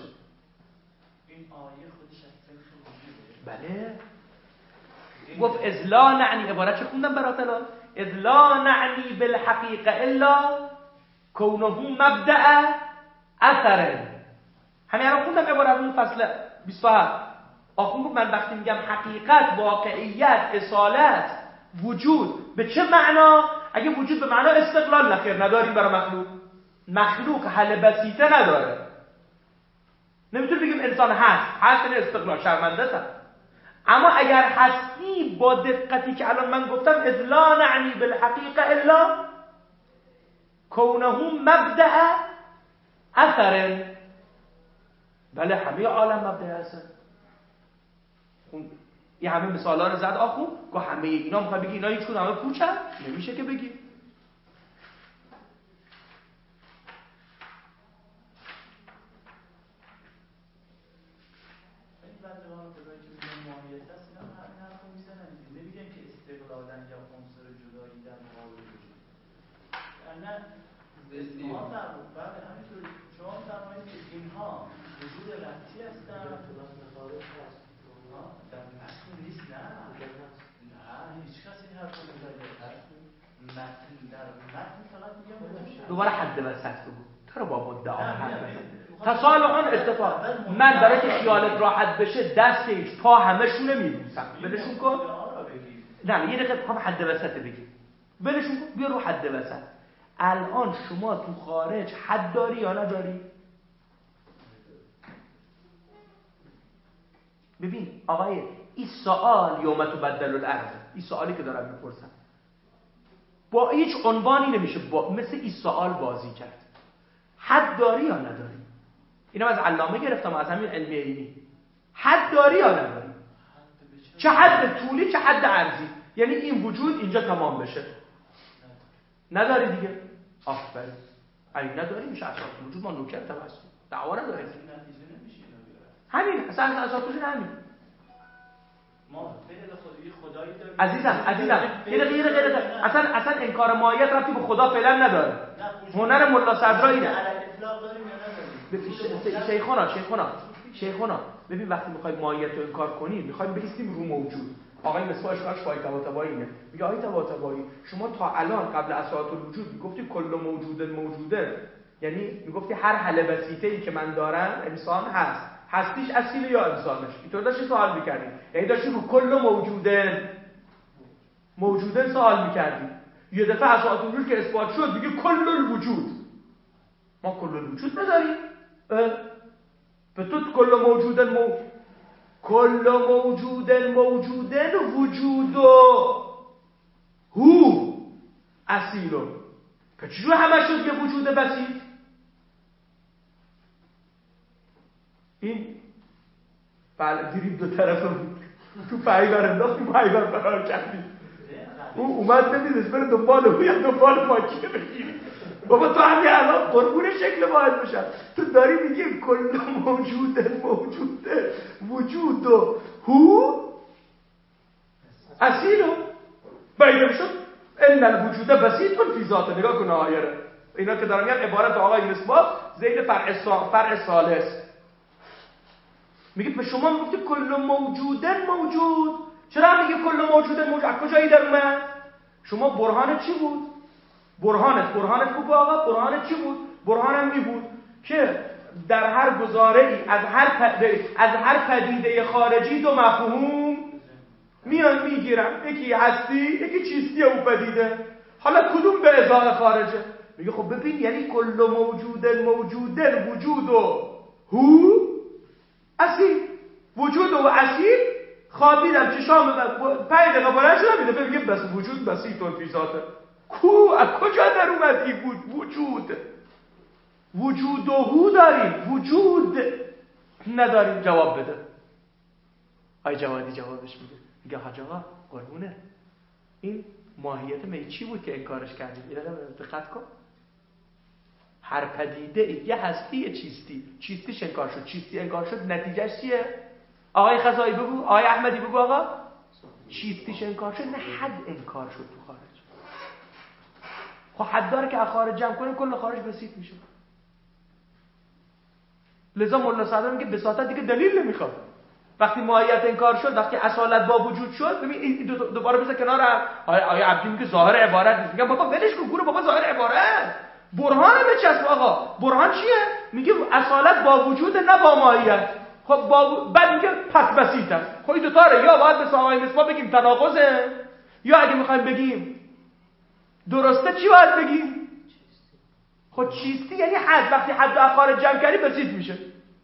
بله گفت اذ لا نعنی، عبارت چه خوندم برات الان؟ اذ لا نعنی بالحقیقه الا کونه مبدأ اثر. همین الان خوندم عبارت اون فصل 27. آخون گفت من وقتی میگم حقیقت، واقعیت، اصالت، وجود، به چه معنا؟ اگه وجود به معنا استقلال نخیر نداریم برای مخلوق. مخلوق حل بسیطه نداره. نمیتونیم بگیم انسان هست این استقلال شرمنده است. اما اگر هستی با دقتی که الان من گفتم اذ لا نعنی بالحقیقه الا کونه مبدأ اثر. بله همه عالم مبدأ اثر. این همه مثالا رو زد آخو که همه اینا میخوای بگی اینا هیچ کدوم همه پوچن؟ نمیشه که بگی. وجود ربطی هستن در متن نیست. نه هیچ کسی این حرف رو نزده. متن در متن فقط میگم دوباره حد وسط بگو. تو رو با مدعا حد وسط تصالحان اتفاق. من برای که خیالت راحت بشه دست ایش پا همشونه میبوسم. ولشون کن. نه یه دقیقه بخوام حد وسط بگی. ولشون کن بیا رو حد وسط. الان شما تو خارج حد داری یا نداری؟ ببین آقای این سوال یوم تبدل الارض، این سوالی که دارم میپرسم با هیچ عنوانی نمیشه مثل این سوال بازی کرد. حد داری یا نداری؟ اینم از علامه گرفتم، از همین علمی اینی. حد داری یا نداری؟ چه حد طولی چه حد عرضی. یعنی این وجود اینجا تمام بشه. نداری دیگه. آفرین. اگه نداری میشه اساس وجود ما نوکر توسط دعوا نداره. همین اصلا اساسش همین. ما خدایی داریم. عزیزم یه دقیقه اصلا انکار ماهیت ربطی به خدا فعلا نداره. هنر ملا صدرا اینه. شیخونا ببین وقتی میخوایم ماهیت رو انکار کنیم میخوایم بریسیم رو موجود. آقای مصباح اشکالش فای طباطبایی اینه. میگه آقای طباطبایی شما تا الان قبل اساس الوجود میگفتی کل موجوده، یعنی میگفتی هر حل بسیطه ای که من دارم انسان هستیش اصیل یا انسانش. اینطور داشتی سوال میکردی، یعنی داشتی رو کل موجوده سوال میکردی. یه دفعه اساس الوجود که اثبات شد میگه کل الوجود. ما کل الوجود نداریم. به تو کل موجودن وجود هو اصیلو که چجور همه شد یه وجود بسیط؟ این بله دیریم دو طرف تو فایبر انداختیم فایبر فرار کردیم اون اومد نمیدونست بره دنبال او یا دنبال پاکیه بگیری بابا تو همین الان قربون شکل واحد بشن تو داری میگی کل موجوده وجود و هو اصیلو باید شد ان الوجود بسیط فی ذاته. نگاه کن آیه اینا که دارم میگن عبارت آقای مصباح زید فرع ثالث میگه به شما میگفتی کل موجودن موجود، چرا میگه کل موجودن موجود؟ از کجایی در اومد؟ شما برهانت چی بود؟ برهانت بگو آقا، برهانت چی بود؟ برهانم می بود که در هر گزاره‌ای از هر پدیده خارجی دو مفهوم میان میگیرن، یکی هستی یکی چیستی اون پدیده، حالا کدوم به ازای خارجه؟ میگه خب ببین یعنی کل موجودن وجود و هو اصیل، وجود و اصیل خوابیدم چشام 5 دقیقه بلند شدم این دفعه میگه بس وجود بسیطون فی ذاته. کو از کجا در اومدی وجود و هو داریم وجود نداریم؟ جواب بده. های جوادی جوابش میگه حاج آقا قربونه این ماهیت می چی بود که انکارش کردیم؟ یه دقت کن. هر پدیده یه هستی یه چیستیش انکار شد، چیستی انکار شد، نتیجهش چیه؟ آقای خزایی بگو، آقای احمدی بگو آقا. چیستیش انکار شد، نه حد انکار شد تو خارج. خب حد داره که از خارج جمع کنیم کل خارج بسیط میشه. لذا مولانا صدر میگه بساطت دیگه دلیل نمیخواد. وقتی ماهیت انکار شد، وقتی اصالت با وجود شد، ببین این دوباره بذار کنار. آیا عبدی میگه ظاهر عبارت نیست. میگه بابا ولش کن گوره بابا ظاهر عبارت. برهان بچسب آقا. برهان چیه؟ میگه اصالت با وجود نه با ماهیت. خب بعد میگه پس بسیط است. خب این دو تا رو یا باید به سامای مصباح بگیم تناقضه، یا اگه میخوایم بگیم درسته چی باید بگیم؟ خب چیستی یعنی حد. وقتی حد و خارج جمع کردی بسیط میشه.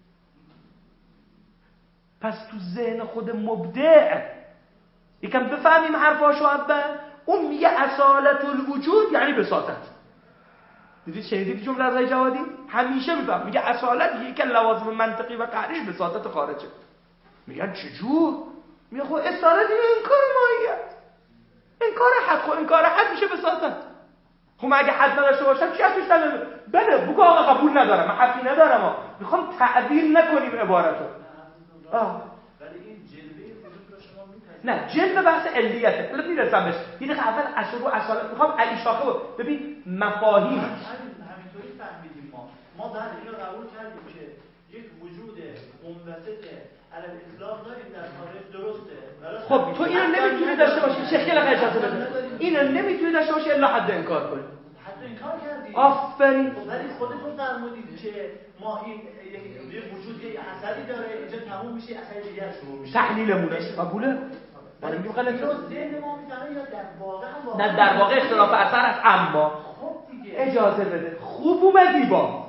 پس تو ذهن خود مبدع یکم بفهمیم حرفاشو اول. اون میگه اصالت الوجود یعنی بساطت. دیدید شنیدید جمله از جوادی؟ همیشه میفهم میگه اصالت یکی لوازم منطقی و قهریش بساطت خارجه. میگن چجور؟ میگه خب اصالت اینه انکار ماهیت، انکار حد. خب انکار حد میشه بساطت. خب من اگه حد نداشته باشم چی هستش؟ بله بگو آقا قبول ندارم، من حرفی ندارم، میخوام تعدیل نکنیم عبارتو. ولی این جلوه وجود رو شما می‌پذیرید؟ نه جلوه بحث علیته. الان میرسم بهش. یه دقیقه اول اصل و اصالت میخوام علی شاخه بود. ببین مفاهیم همینطوری فهمیدیم ما بعد اینو قبول کردیم که یک وجود منبسط علی الاطلاق داریم در خارج، درسته؟ خب تو اینو نمیتونی داشته باشی. چه خیلی اجازه بده. اینو نمیتونی داشته باشی الا حد انکار کنی. حد انکار کردی. آفرین. ولی خودتون فرمودید که ما این یه وجود یه اثری داره، اینجا تموم میشه، اثر دیگه شروع میشه. تحلیلمونه قبوله؟ ولی میگم غلطه. ذهن ما میفهمه یا در واقع هم نه در واقع اختلاف اثر است. اما خب دیگه اجازه بده. خوب اومدی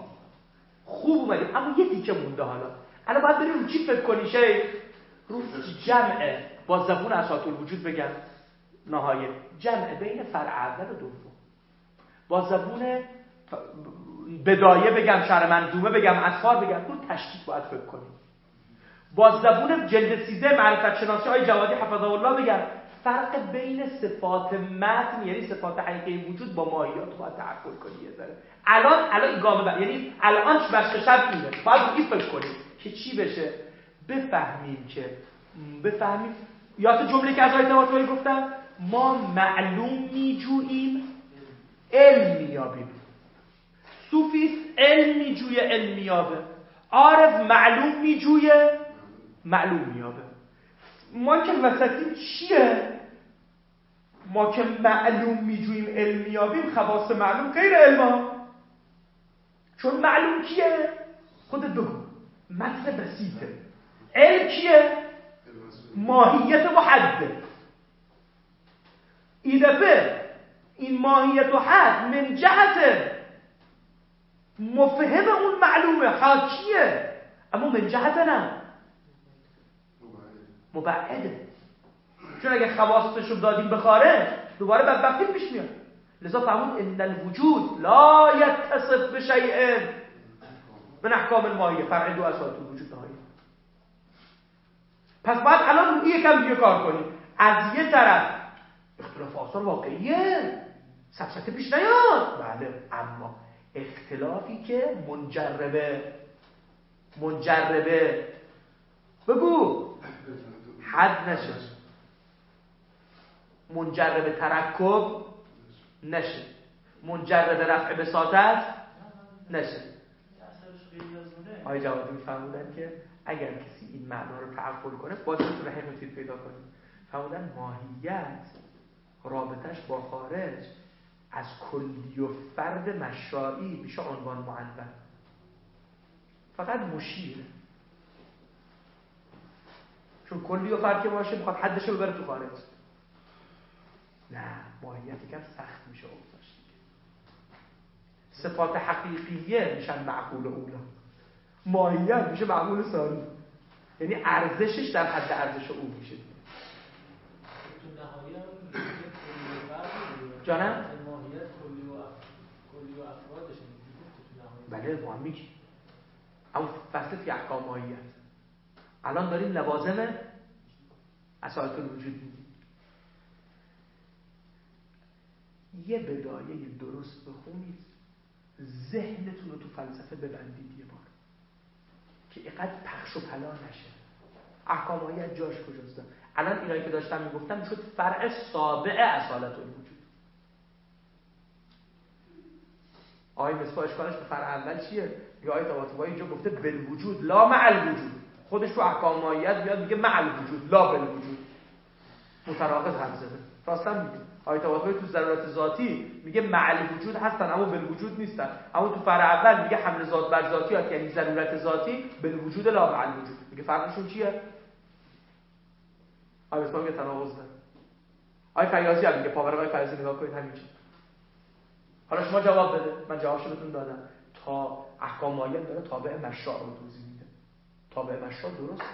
اما یه تیکه مونده. حالا باید بری رو چی فکر کنی شیخ؟ رو جمع با زبون اساطول وجود بگم نهایه جمع بین فرع اول و دوم، با زبون بدایه بگم شرح منظومه بگم اصفار بگم رو تشکیک باید فکر کنیم، با زبون جلد 13 معرفت شناسی های جوادی حفظه الله بگم فرق بین صفات متن یعنی صفات حقیقی وجود با ماهیات باید تعقل کنی. یه ذره الان این گام یعنی الان مشق شب اینه، باید این فکر کنیم که چی بشه. بفهمیم یاد جمله که از آیه تواتری گفتم، ما معلوم میجوییم علم میابیم. صوفیست علم میجویه علم میابه، عارف معلوم میجویه معلوم میابه. ما که وسطی چیه؟ ما که معلوم میجوییم علم میابیم، خواص معلوم غیر علم چون معلوم کیه؟ خود دو متن بسیطه. علم کیه؟ ماهیت و حد. این دفعه این ماهیت و حد من جهت مفهم اون معلومه، حاکیه، اما من جهت نه مبعده. چون اگه خواستش رو دادیم به خارج دوباره بدبختی پیش میاد. لذا فهمون ان الوجود لا یتصف بشیء من احکام الماهیه فرع دو اساس الوجود نهایی. پس باید الان روی یکم دیگه کار کنیم. از یه طرف اختلاف آثار واقعیه، سفسطه پیش نیاد، بله، اما اختلافی که منجربه بگو حد نشه، منجرب ترکب نشه، منجرب رفع بساطت نشه. آقای جوادی می‌فرمودن که اگر کسی این معنا رو تعقل کنه باید تو حقیقت پیدا کنه. فرمودن ماهیت رابطش با خارج از کلی و فرد مشائی میشه عنوان معنون، فقط مشیر. چون کلی و فرد که باشه میخواد حدش رو ببره تو خارج. نه، ماهیت یکم سخت میشه اوضاعش. صفات حقیقیه میشن معقول اولا، ماهیت میشه معقول ثانی، یعنی ارزشش در حد ارزش او میشه. تو نهایی هم جانم؟ ماهیت کلی و افرادش بله با هم میگه. اما فصل فی احکام ماهیت الان داریم لوازم اساس الوجود میگیم. یه بدایه درست بخونید، ذهنتون رو تو فلسفه ببندید یه بار که اینقدر پخش و پلا نشه. احکام ماهیت جاش کجاست؟ الان اینایی که داشتم میگفتم میشد فرع سابع اصالت الوجود. آقای مصباح اشکالش به فرع اول چیه؟ یا آقای طباطبایی اینجا گفته بالوجود لا مع الوجود، خودش تو احکام ماهیت میاد میگه مع الوجود لا بالوجود، متناقض حرف زده. راستم میگه آقای طباطبایی تو ضرورت ذاتی میگه مع الوجود هستن اما بالوجود نیستن، اما تو فرع اول میگه حمل ذات بر ذاتیات یعنی ضرورت ذاتی بالوجود لا مع الوجود. میگه فرقشون چیه؟ آقای مصباح میگه تناقض داره. آقای فیاضی هم میگه پاور آقای فیاضی نگاه کنید همین چیز. حالا شما جواب بده، من جوابشو بهتون دادم. تا احکام ماهیت داره تابع مشاع رو توضیح میده. تابع مشاع درسته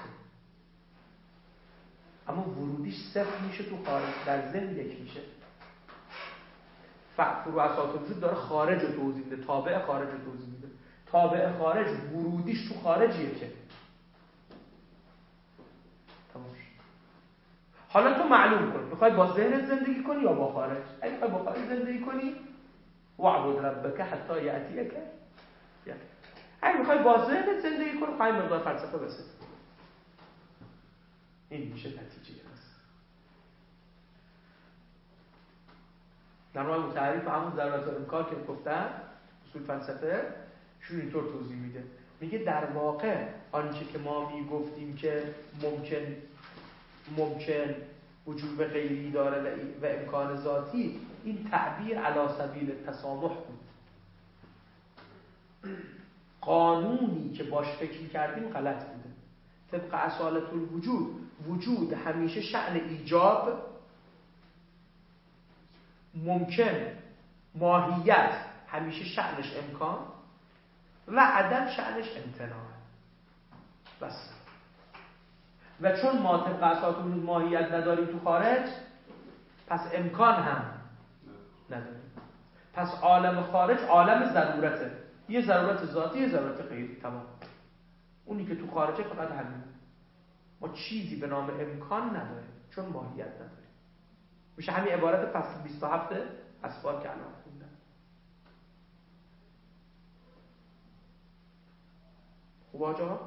اما ورودیش صفر میشه تو خارج، در ذهن یک میشه. فروعات الوجود داره خارج رو توضیح میده، تابع خارج رو توضیح میده. تابع خارج ورودیش تو خارجیه که تمام شد. حالا تو معلوم کن میخوای با ذهنت زندگی کنی یا با خارج. اگه میخوای با خارج زندگی کنی وعبد ربک حتی یأتیک. اگه میخوای با ذهنت زندگی کنی پای مقدار فلسفه بسه. این میشه نتیجه بس. در مورد تعریف همون ضرورت و امکان که گفتم اصول فلسفه شون اینطور توضیح میده. میگه در واقع آنچه که ما میگفتیم که ممکن وجود غیری داره و امکان ذاتی، این تعبیر علی سبیل تسامح بود. قانونی که باش فکر کردیم غلط بوده. طبق اصالت الوجود، وجود همیشه شأن ایجاب، ممکن ماهیت همیشه شأنش امکان و عدم شأنش امتناع. بس. و چون ما طبق اصالت الوجود ماهیت نداریم تو خارج، پس امکان هم نداریم. پس عالم خارج عالم ضرورته، یه ضرورت ذاتی یه ضرورت غیری، تمام. اونی که تو خارجه فقط همین. ما چیزی به نام امکان نداریم چون ماهیت نداریم. میشه همین عبارت فصل 27 اسباب که الان خوندم. خوب آجا؟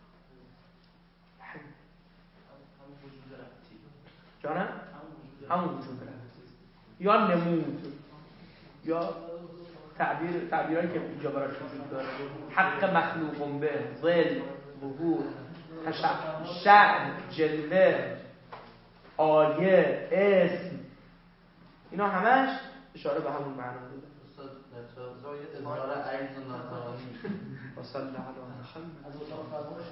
همون وجود رفتی جانم؟ همون وجود رفتی یا نمود یا تعبیرهایی که اینجا براش وجود داره. حق مخلوق به ظل ظهور شأن جلوه آیه اسم، اینا همش اشاره به همون معنا داره. استاد در جای اظهار عجز و ناتوانی و صلی الله علی محمد از اتاق فرمایش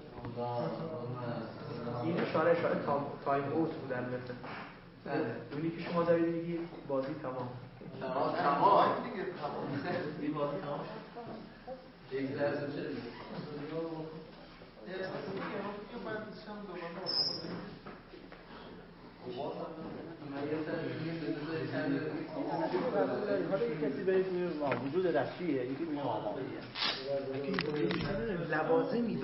این اشاره تایم اوت بود البته. اونی که شما دارید میگید بازی تمام. تمام دیگه تمام. این بازی تمام شد. یک درس چه حالا یک کسی به وجود دستیه یکی لوازمی